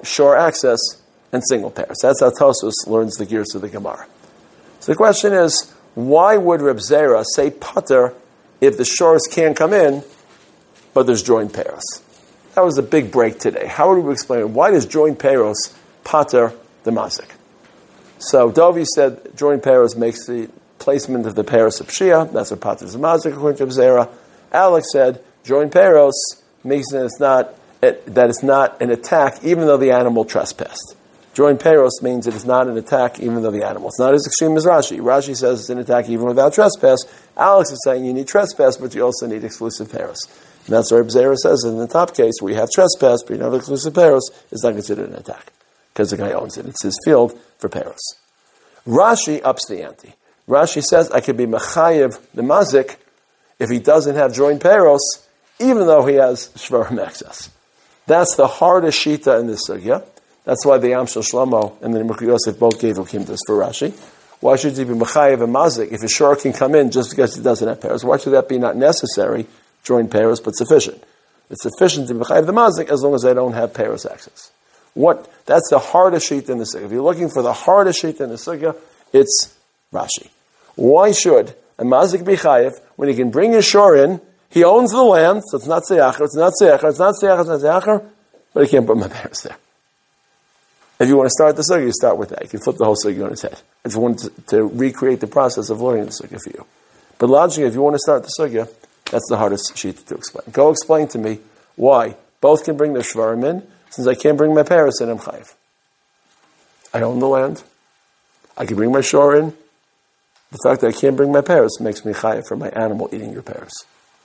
and single pairs. That's how Tosfos learns the gears of the Gemara. So the question is, why would Reb Zera say pater if the shores can't come in, but there's joint pairs? That was a big break today. How would we explain it? Why does joint pairs pater the mazik? So Dovi said joint pairs makes the placement of the pairs of Shia. That's what pater the mazik according to Reb Zera. Alex said joint pairs makes that it's not an attack even though the animal trespassed. Joint pairos means it is not an attack even though the animal. It's not as extreme as Rashi. Rashi says it's an attack even without trespass. Alex is saying you need trespass, but you also need exclusive pairos. And that's what Reb Zera says in the top case where you have trespass, but you don't have exclusive pairos, it's not considered an attack because the guy owns it. It's his field for pairos. Rashi ups the ante. Rashi says I could be mechayev the mazik if he doesn't have joint pairos, even though he has shvarim excess. That's the hardest shita in this sugya. That's why the Yamshel Shlomo and the Nimrach Yosef both gave Ukimtas for Rashi. Why should he be mechayev and mazik if a shore can come in just because he doesn't have pairs? Why should that be not necessary, joint pairs, but sufficient? It's sufficient to be mechayev the mazik as long as they don't have pairs access. That's the hardest sheet in the sugya. If you're looking for the hardest sheet in the sugya, it's Rashi. Why should a mazik be chayev when he can bring his shore in? He owns the land, so it's not seyacher, but he can't put my pairs there. If you want to start the sugya, you start with that. You can flip the whole sugya on its head. If you want to recreate the process of learning the sugya for you. But logically, if you want to start the sugya, that's the hardest sheet to explain. Go explain to me why both can bring their shvarim in, since I can't bring my parents in, I'm chayiv. I own the land. I can bring my shore in. The fact that I can't bring my parents makes me chayiv for my animal eating your parents.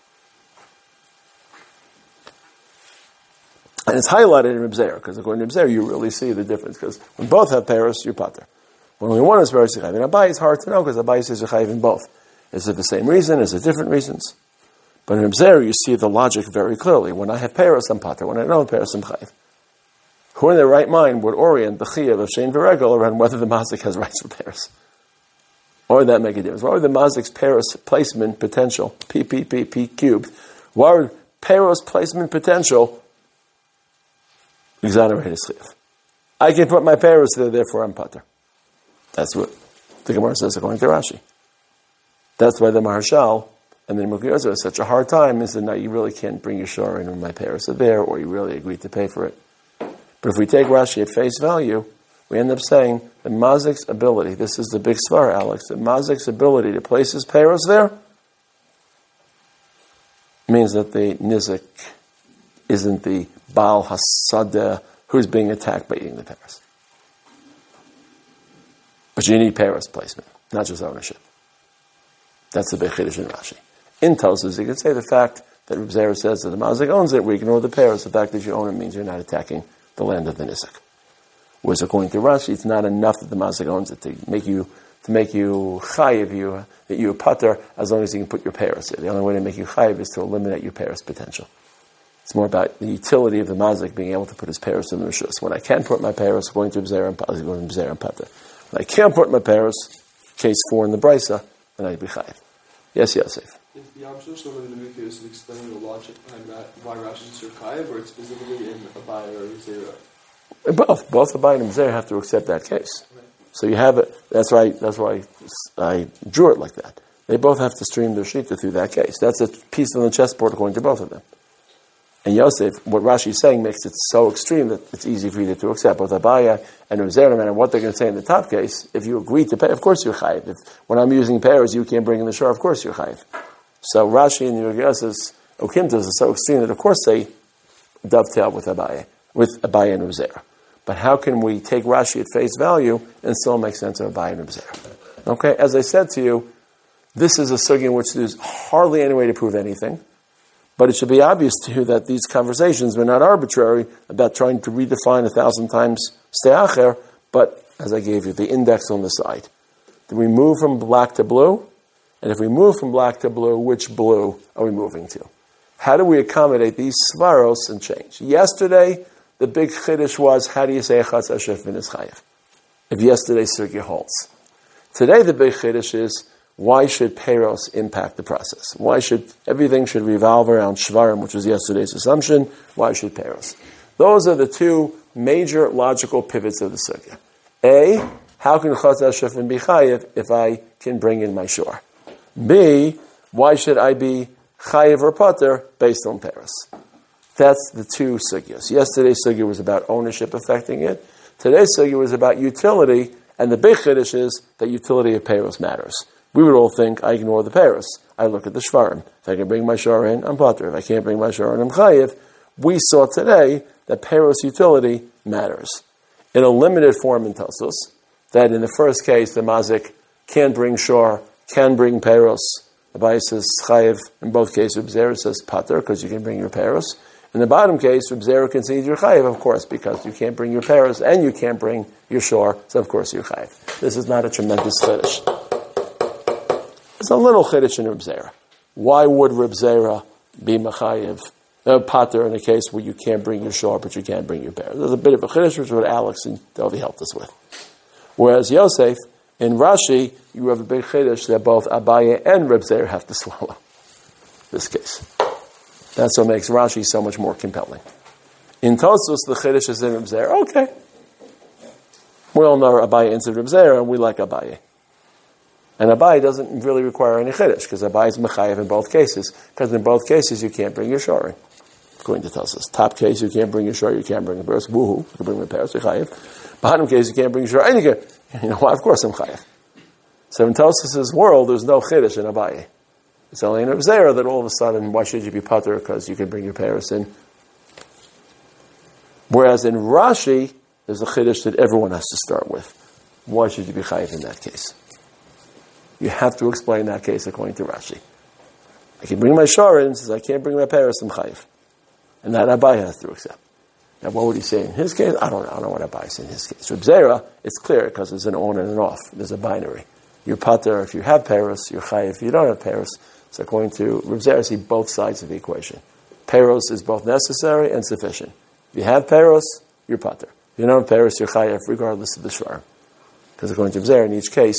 And it's highlighted in Reb Zera, because according to Reb Zera, you really see the difference. Because when both have paris, you're pater. When only one is paris, you're chayiv. In Abaye, it's hard to know, because Abaye says you're chayiv in both. Is it the same reason? Is it different reasons? But in Reb Zera, you see the logic very clearly. When I have paris, I'm pater. When I don't have paris, I'm chayiv. Who in their right mind would orient the chiyuv of shein v'regel around whether the mazik has rights for paris? Why would that make a difference? Why would the mazik's paris placement potential, P cubed, why would paris placement potential exonerate his chiyuv? I can put my paris there, therefore I'm pater. That's what the Gemara says according to Rashi. That's why the Maharshal and the Nimrach Yosef has such a hard time, is that now you really can't bring your shore in when my paris are there, or you really agreed to pay for it. But if we take Rashi at face value, we end up saying the mazik's ability, this is the big svar, Alex, the mazik's ability to place his paris there means that the nizik isn't the Baal Hasadeh who's being attacked by eating the paris. But you need paris placement, not just ownership. That's the big chiddush in Rashi. In Tosfos, you could say the fact that Reb Zera says that the mazik owns it, we ignore the paris. The fact that you own it means you're not attacking the land of the nizik. Whereas according to Rashi, it's not enough that the mazik owns it to make you chayiv, that you pater, as long as you can put your paris there. The only way to make you chayiv is to eliminate your paris potential. It's more about the utility of the mazik being able to put his paris in the rishus. When I can put my paris, going to B'zer and pater. When I can't put my paris, case 4 in the brisa, then I'd be chayiv. Yes, Yosef. Is the Yamshel Shlomo and the Nimrach Yosef explaining the logic behind why Rashi is chayiv, or it's specifically in Abaye or Zera? Both Abaye and Zera have to accept that case. Right. So you have it. That's why I drew it like that. They both have to stream their shita through that case. That's a piece on the chessboard according to both of them. And Yosef, what Rashi is saying makes it so extreme that it's easy for you to accept. Both Abaye and Zera, no matter what they're going to say in the top case, if you agree to pay, of course you're chayiv. If when I'm using pairs, you can't bring in the shore, of course you're chayiv. So Rashi and Yosef's Okimtas are so extreme that of course they dovetail with Abaye and Zera. But how can we take Rashi at face value and still make sense of Abaye and Zera? Okay, as I said to you, this is a sugya in which there's hardly any way to prove anything. But it should be obvious to you that these conversations were not arbitrary about trying to redefine 1,000 times ste'acher, but, as I gave you, the index on the side. Did we move from black to blue? And if we move from black to blue, which blue are we moving to? How do we accommodate these svaros and change? Yesterday, the big chiddush was, how do you say Chatz HaShoftim is chayiv? If yesterday's sugya holds. Today, the big chiddush is, why should Peros impact the process? Why should everything should revolve around Shvarim, which was yesterday's assumption? Why should Peros? Those are the two major logical pivots of the sugya. A, how can Chatz HaShoftim be chayiv if I can bring in my shor? B, why should I be chayiv or pater based on Peros? That's the two sugyas. Yesterday's sugya was about ownership affecting it. Today's sugya was about utility, and the big chiddush is that utility of Peros matters. We would all think, I ignore the Peros. I look at the Shvarim. If I can bring my shor in, I'm pater. If I can't bring my shor in, I'm chayiv. We saw today that Peros utility matters. In a limited form in Tosfos, that in the first case, the mazik can bring shor, can bring Peros. Abaye says chayiv. In both cases, Reb Zera says pater, because you can bring your Peros. In the bottom case, Reb Zera concedes your chayiv, of course, because you can't bring your Peros and you can't bring your shor, so of course you're chayiv. This is not a tremendous chiddush. It's a little chiddush in Reb Zera. Why would Reb Zera be mechayiv, pater in a case where you can't bring your shor, but you can't bring your Peros? There's a bit of a chiddush, which is what Alex and Dovi helped us with. Whereas Yosef, in Rashi, you have a big chiddush that both Abaye and Reb Zera have to swallow this case. That's what makes Rashi so much more compelling. In Tosfos, the chiddush is in Reb Zera. Okay. We all know Abaye into Reb Zera, and we like Abaye. And Abaye doesn't really require any chiddush, because Abaye is mechayiv in both cases, because in both cases you can't bring your shor in, according to Tosfos. Top case, you can't bring your shor, you can't bring a Peros. Woohoo, you can bring the Peros, you're chayiv. Bottom case, you can't bring your shor, and you know why? Of course I'm chayiv. So in Tosfos' world, there's no chiddush in Abaye. It's only in Reb Zera that all of a sudden, why should you be pater? Because you can bring your Peros in. Whereas in Rashi, there's a chiddush that everyone has to start with. Why should you be chayiv in that case? You have to explain that case according to Rashi. I can bring my shor in, says I can't bring my Peros, I'm chayiv. And that Abaye has to accept. Now what would he say in his case? I don't know what Abaye says in his case. Reb Zera, it's clear because there's an on and an off. There's a binary. You're pater if you have Peros, you're chayiv if you don't have Peros. So according to Reb Zera, see both sides of the equation. Peros is both necessary and sufficient. If you have Peros, you're pater. If you don't have Peros, you're chayiv regardless of the shvar. Because according to Reb Zera, in each case,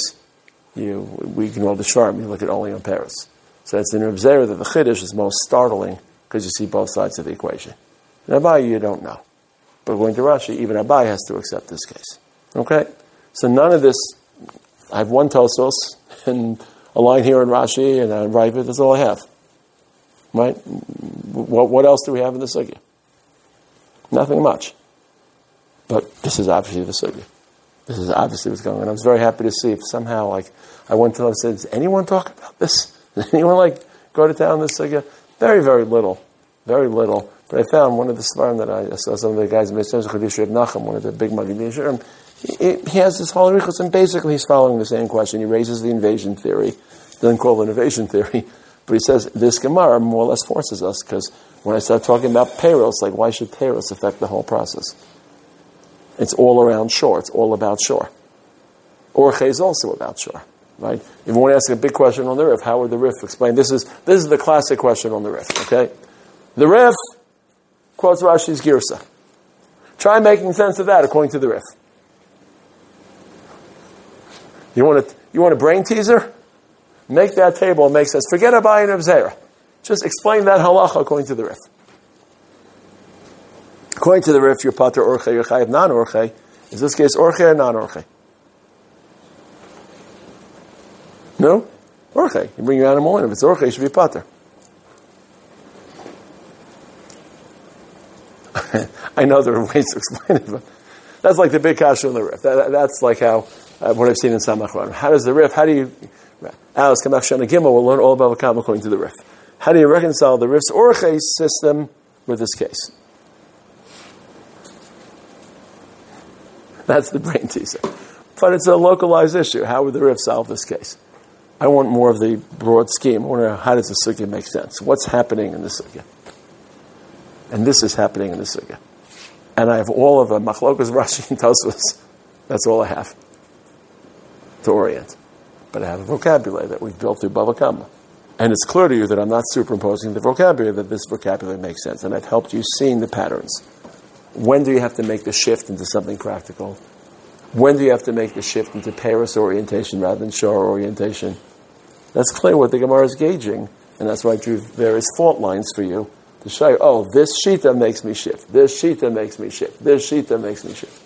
we ignore the shvarm, you look at only on Peros. So it's in Reb Zera that the chiddush is most startling because you see both sides of the equation. In Abaye, you don't know. But according to Rashi, even Abaye has to accept this case. Okay? So none of this, I have one Tosfos, and a line here in Rashi, and I write it, that's all I have. Right? What else do we have in the sugya? Nothing much. But this is obviously the sugya. This is obviously what's going on. I was very happy to see if somehow, I went to them and said, does anyone talk about this? Does anyone, go to town this sugya? Very, very little. Very little. But I found one of the svarim that I saw some of the guys in Mr. Chadish Reb Nachum, one of the big Magid he has this whole Arichos, and basically he's following the same question. He raises the invasion theory, doesn't call it invasion theory, but he says this Gemara more or less forces us, because when I start talking about Peros, why should Peros affect the whole process? It's all around shor. It's all about shor. Orche is also about shor, right? If you want to ask a big question on the Rif, how would the Rif explain? This is the classic question on the Rif, okay? The Rif quotes Rashi's Girsa. Try making sense of that according to the Rif. You want a brain teaser? Make that table make sense. Forget Abaye and Reb Zera. Just explain that halacha according to the Rif. According to the Rif, you're pater orche, you're chayiv non-orche. Is this case orche or non-orche? No? Orche. You bring your animal in. If it's orche, you should be pater. I know there are ways to explain it, but that's like the big kasha on the Rif. That's like how, what I've seen in Samach Ran. How does the Rif, Alice Kamach Shana Gimel will learn all about Vakam according to the Rif. How do you reconcile the Rif's orche system with this case? That's the brain teaser. But it's a localized issue. How would the Rif solve this case? I want more of the broad scheme. I want to know, how does the sugya make sense? What's happening in the sugya? And this is happening in the sugya. And I have all of a machlokas, Rashi, and Tosfos. That's all I have to orient. But I have a vocabulary that we've built through Bava Kama. And it's clear to you that I'm not superimposing the vocabulary, that this vocabulary makes sense. And I've helped you seeing the patterns. When do you have to make the shift into something practical? When do you have to make the shift into Paris orientation rather than Shor orientation? That's clear what the Gemara is gauging. And that's why I drew various fault lines for you to show you, oh, this Shita makes me shift. This Shita makes me shift. This Shita makes me shift.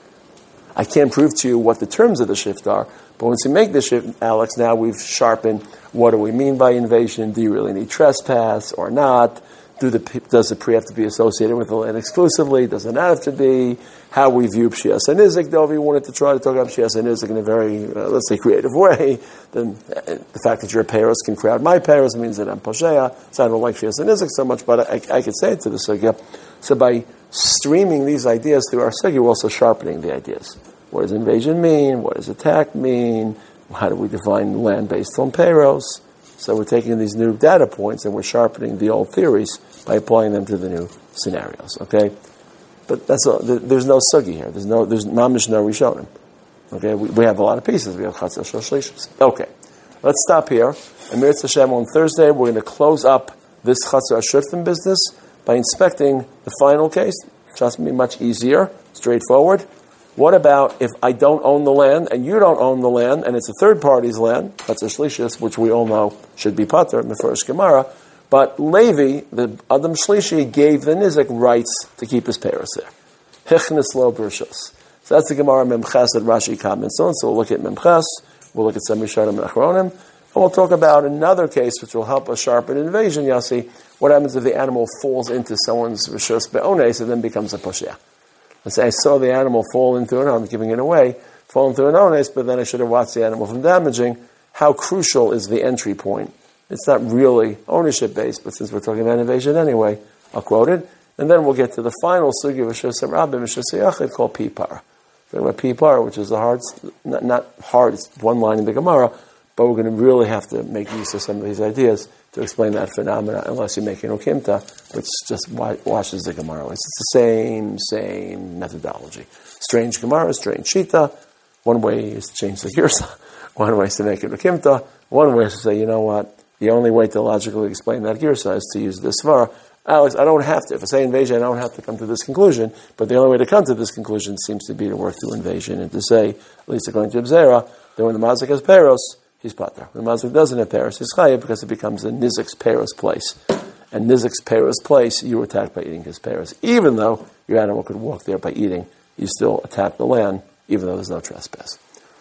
I can't prove to you what the terms of the shift are, but once you make the shift, Alex, now we've sharpened what do we mean by invasion? Do you really need trespass or not? Does the pre have to be associated with the land exclusively? Does it not have to be? How we view Pshias and Nizik, though, if you wanted to try to talk about Pshias and Nizik in a very, let's say, creative way, then the fact that your Paris can crowd my Paris means that I'm Posheya, so I don't like Pshias and Nizik so much, but I could say it to the Sugya. So by streaming these ideas through our Sugya, we're also sharpening the ideas. What does invasion mean? What does attack mean? How do we define land based on Peros? So we're taking these new data points and we're sharpening the old theories by applying them to the new scenarios. Okay, but that's all. There's no sugi here. There's mamish no rishonim. Okay, we have a lot of pieces. We have chatzah shel shlishos. Okay, let's stop here. And Mirz Hashem, on Thursday we're going to close up this chatzah shurfim business by inspecting the final case. Just be much easier, straightforward. What about if I don't own the land and you don't own the land and it's a third party's land, that's a shlishis, which we all know should be pater, Mefurish Gemara, but Levi, the Adam Shlishi, gave the Nizik rights to keep his Paris there. Hichnis lo b'rishos. So that's the Gemara Memches that Rashi comments on. So we'll look at Memches, we'll look at some Rishonim and Achronim, and we'll talk about another case which will help us sharpen invasion, Yossi. What happens if the animal falls into someone's Rishos Be'ones and then becomes a Poshea? Let's say I saw the animal fall into it, I'm giving it away, fall into an ones, but then I should have watched the animal from damaging. How crucial is the entry point? It's not really ownership-based, but since we're talking about invasion anyway, I'll quote it. And then we'll get to the final sugi of Shosem Rabbim, Shosem Yachid, called Pipar. We're talking about Pipar, which is the hard, not hard, it's one line in the Gemara, but we're going to really have to make use of some of these ideas to explain that phenomena, unless you make an Okimta, which just washes the Gemara. It's the same methodology. Strange Gemara, strange Shita. One way is to change the Girsa. One way is to make it Okimta. One way is to say, you know what, the only way to logically explain that Girsa is to use this Svara. Alex, I don't have to. If I say invasion, I don't have to come to this conclusion, but the only way to come to this conclusion seems to be to work through invasion and to say, at least according to Abzera, that when the Mazik has Peros, he's pater. When the Mazik doesn't have Paris, he's chayav because it becomes a Nizik's Paris place. And Nizik's Paris place, you were attacked by eating his Paris. Even though your animal could walk there by eating, you still attack the land, even though there's no trespass.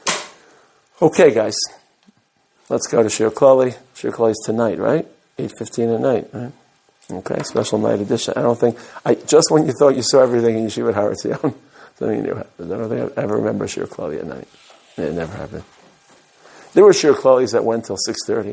Okay, guys. Let's go to Shir Klali. Shir Klali is tonight, right? 8:15 at night, right? Okay, special night edition. Just when you thought you saw everything in Yeshivat Har Etzion, something new happened. I don't think I ever remember Shir Klali at night. It never happened. There were Shir Klalis that went till 6:30.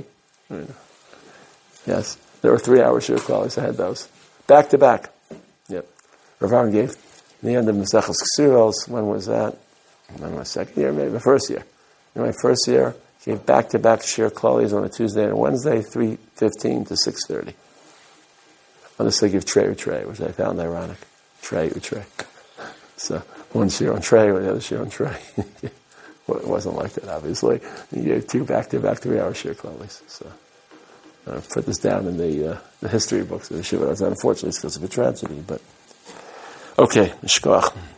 Yes, there were 3-hour Shir Klalis. I had those. Back to back. Yep. Rav Aaron gave the end of Maseches Ksuvos. When was that? In my second year, maybe. The first year. In my first year, gave back-to-back Shir Klalis on a Tuesday and a Wednesday, 3:15 to 6:30. On the sake of Trey or Trey, which I found ironic. Trey or Trey. So, one Shir on Trey, or the other Shir on Trey. Well, it wasn't like that, obviously. He gave 2 back-to-back 3-hour Shir Klalis. So, I put this down in the history books of the Shiva. Unfortunately, it's because of a tragedy, but okay, Mishkoach.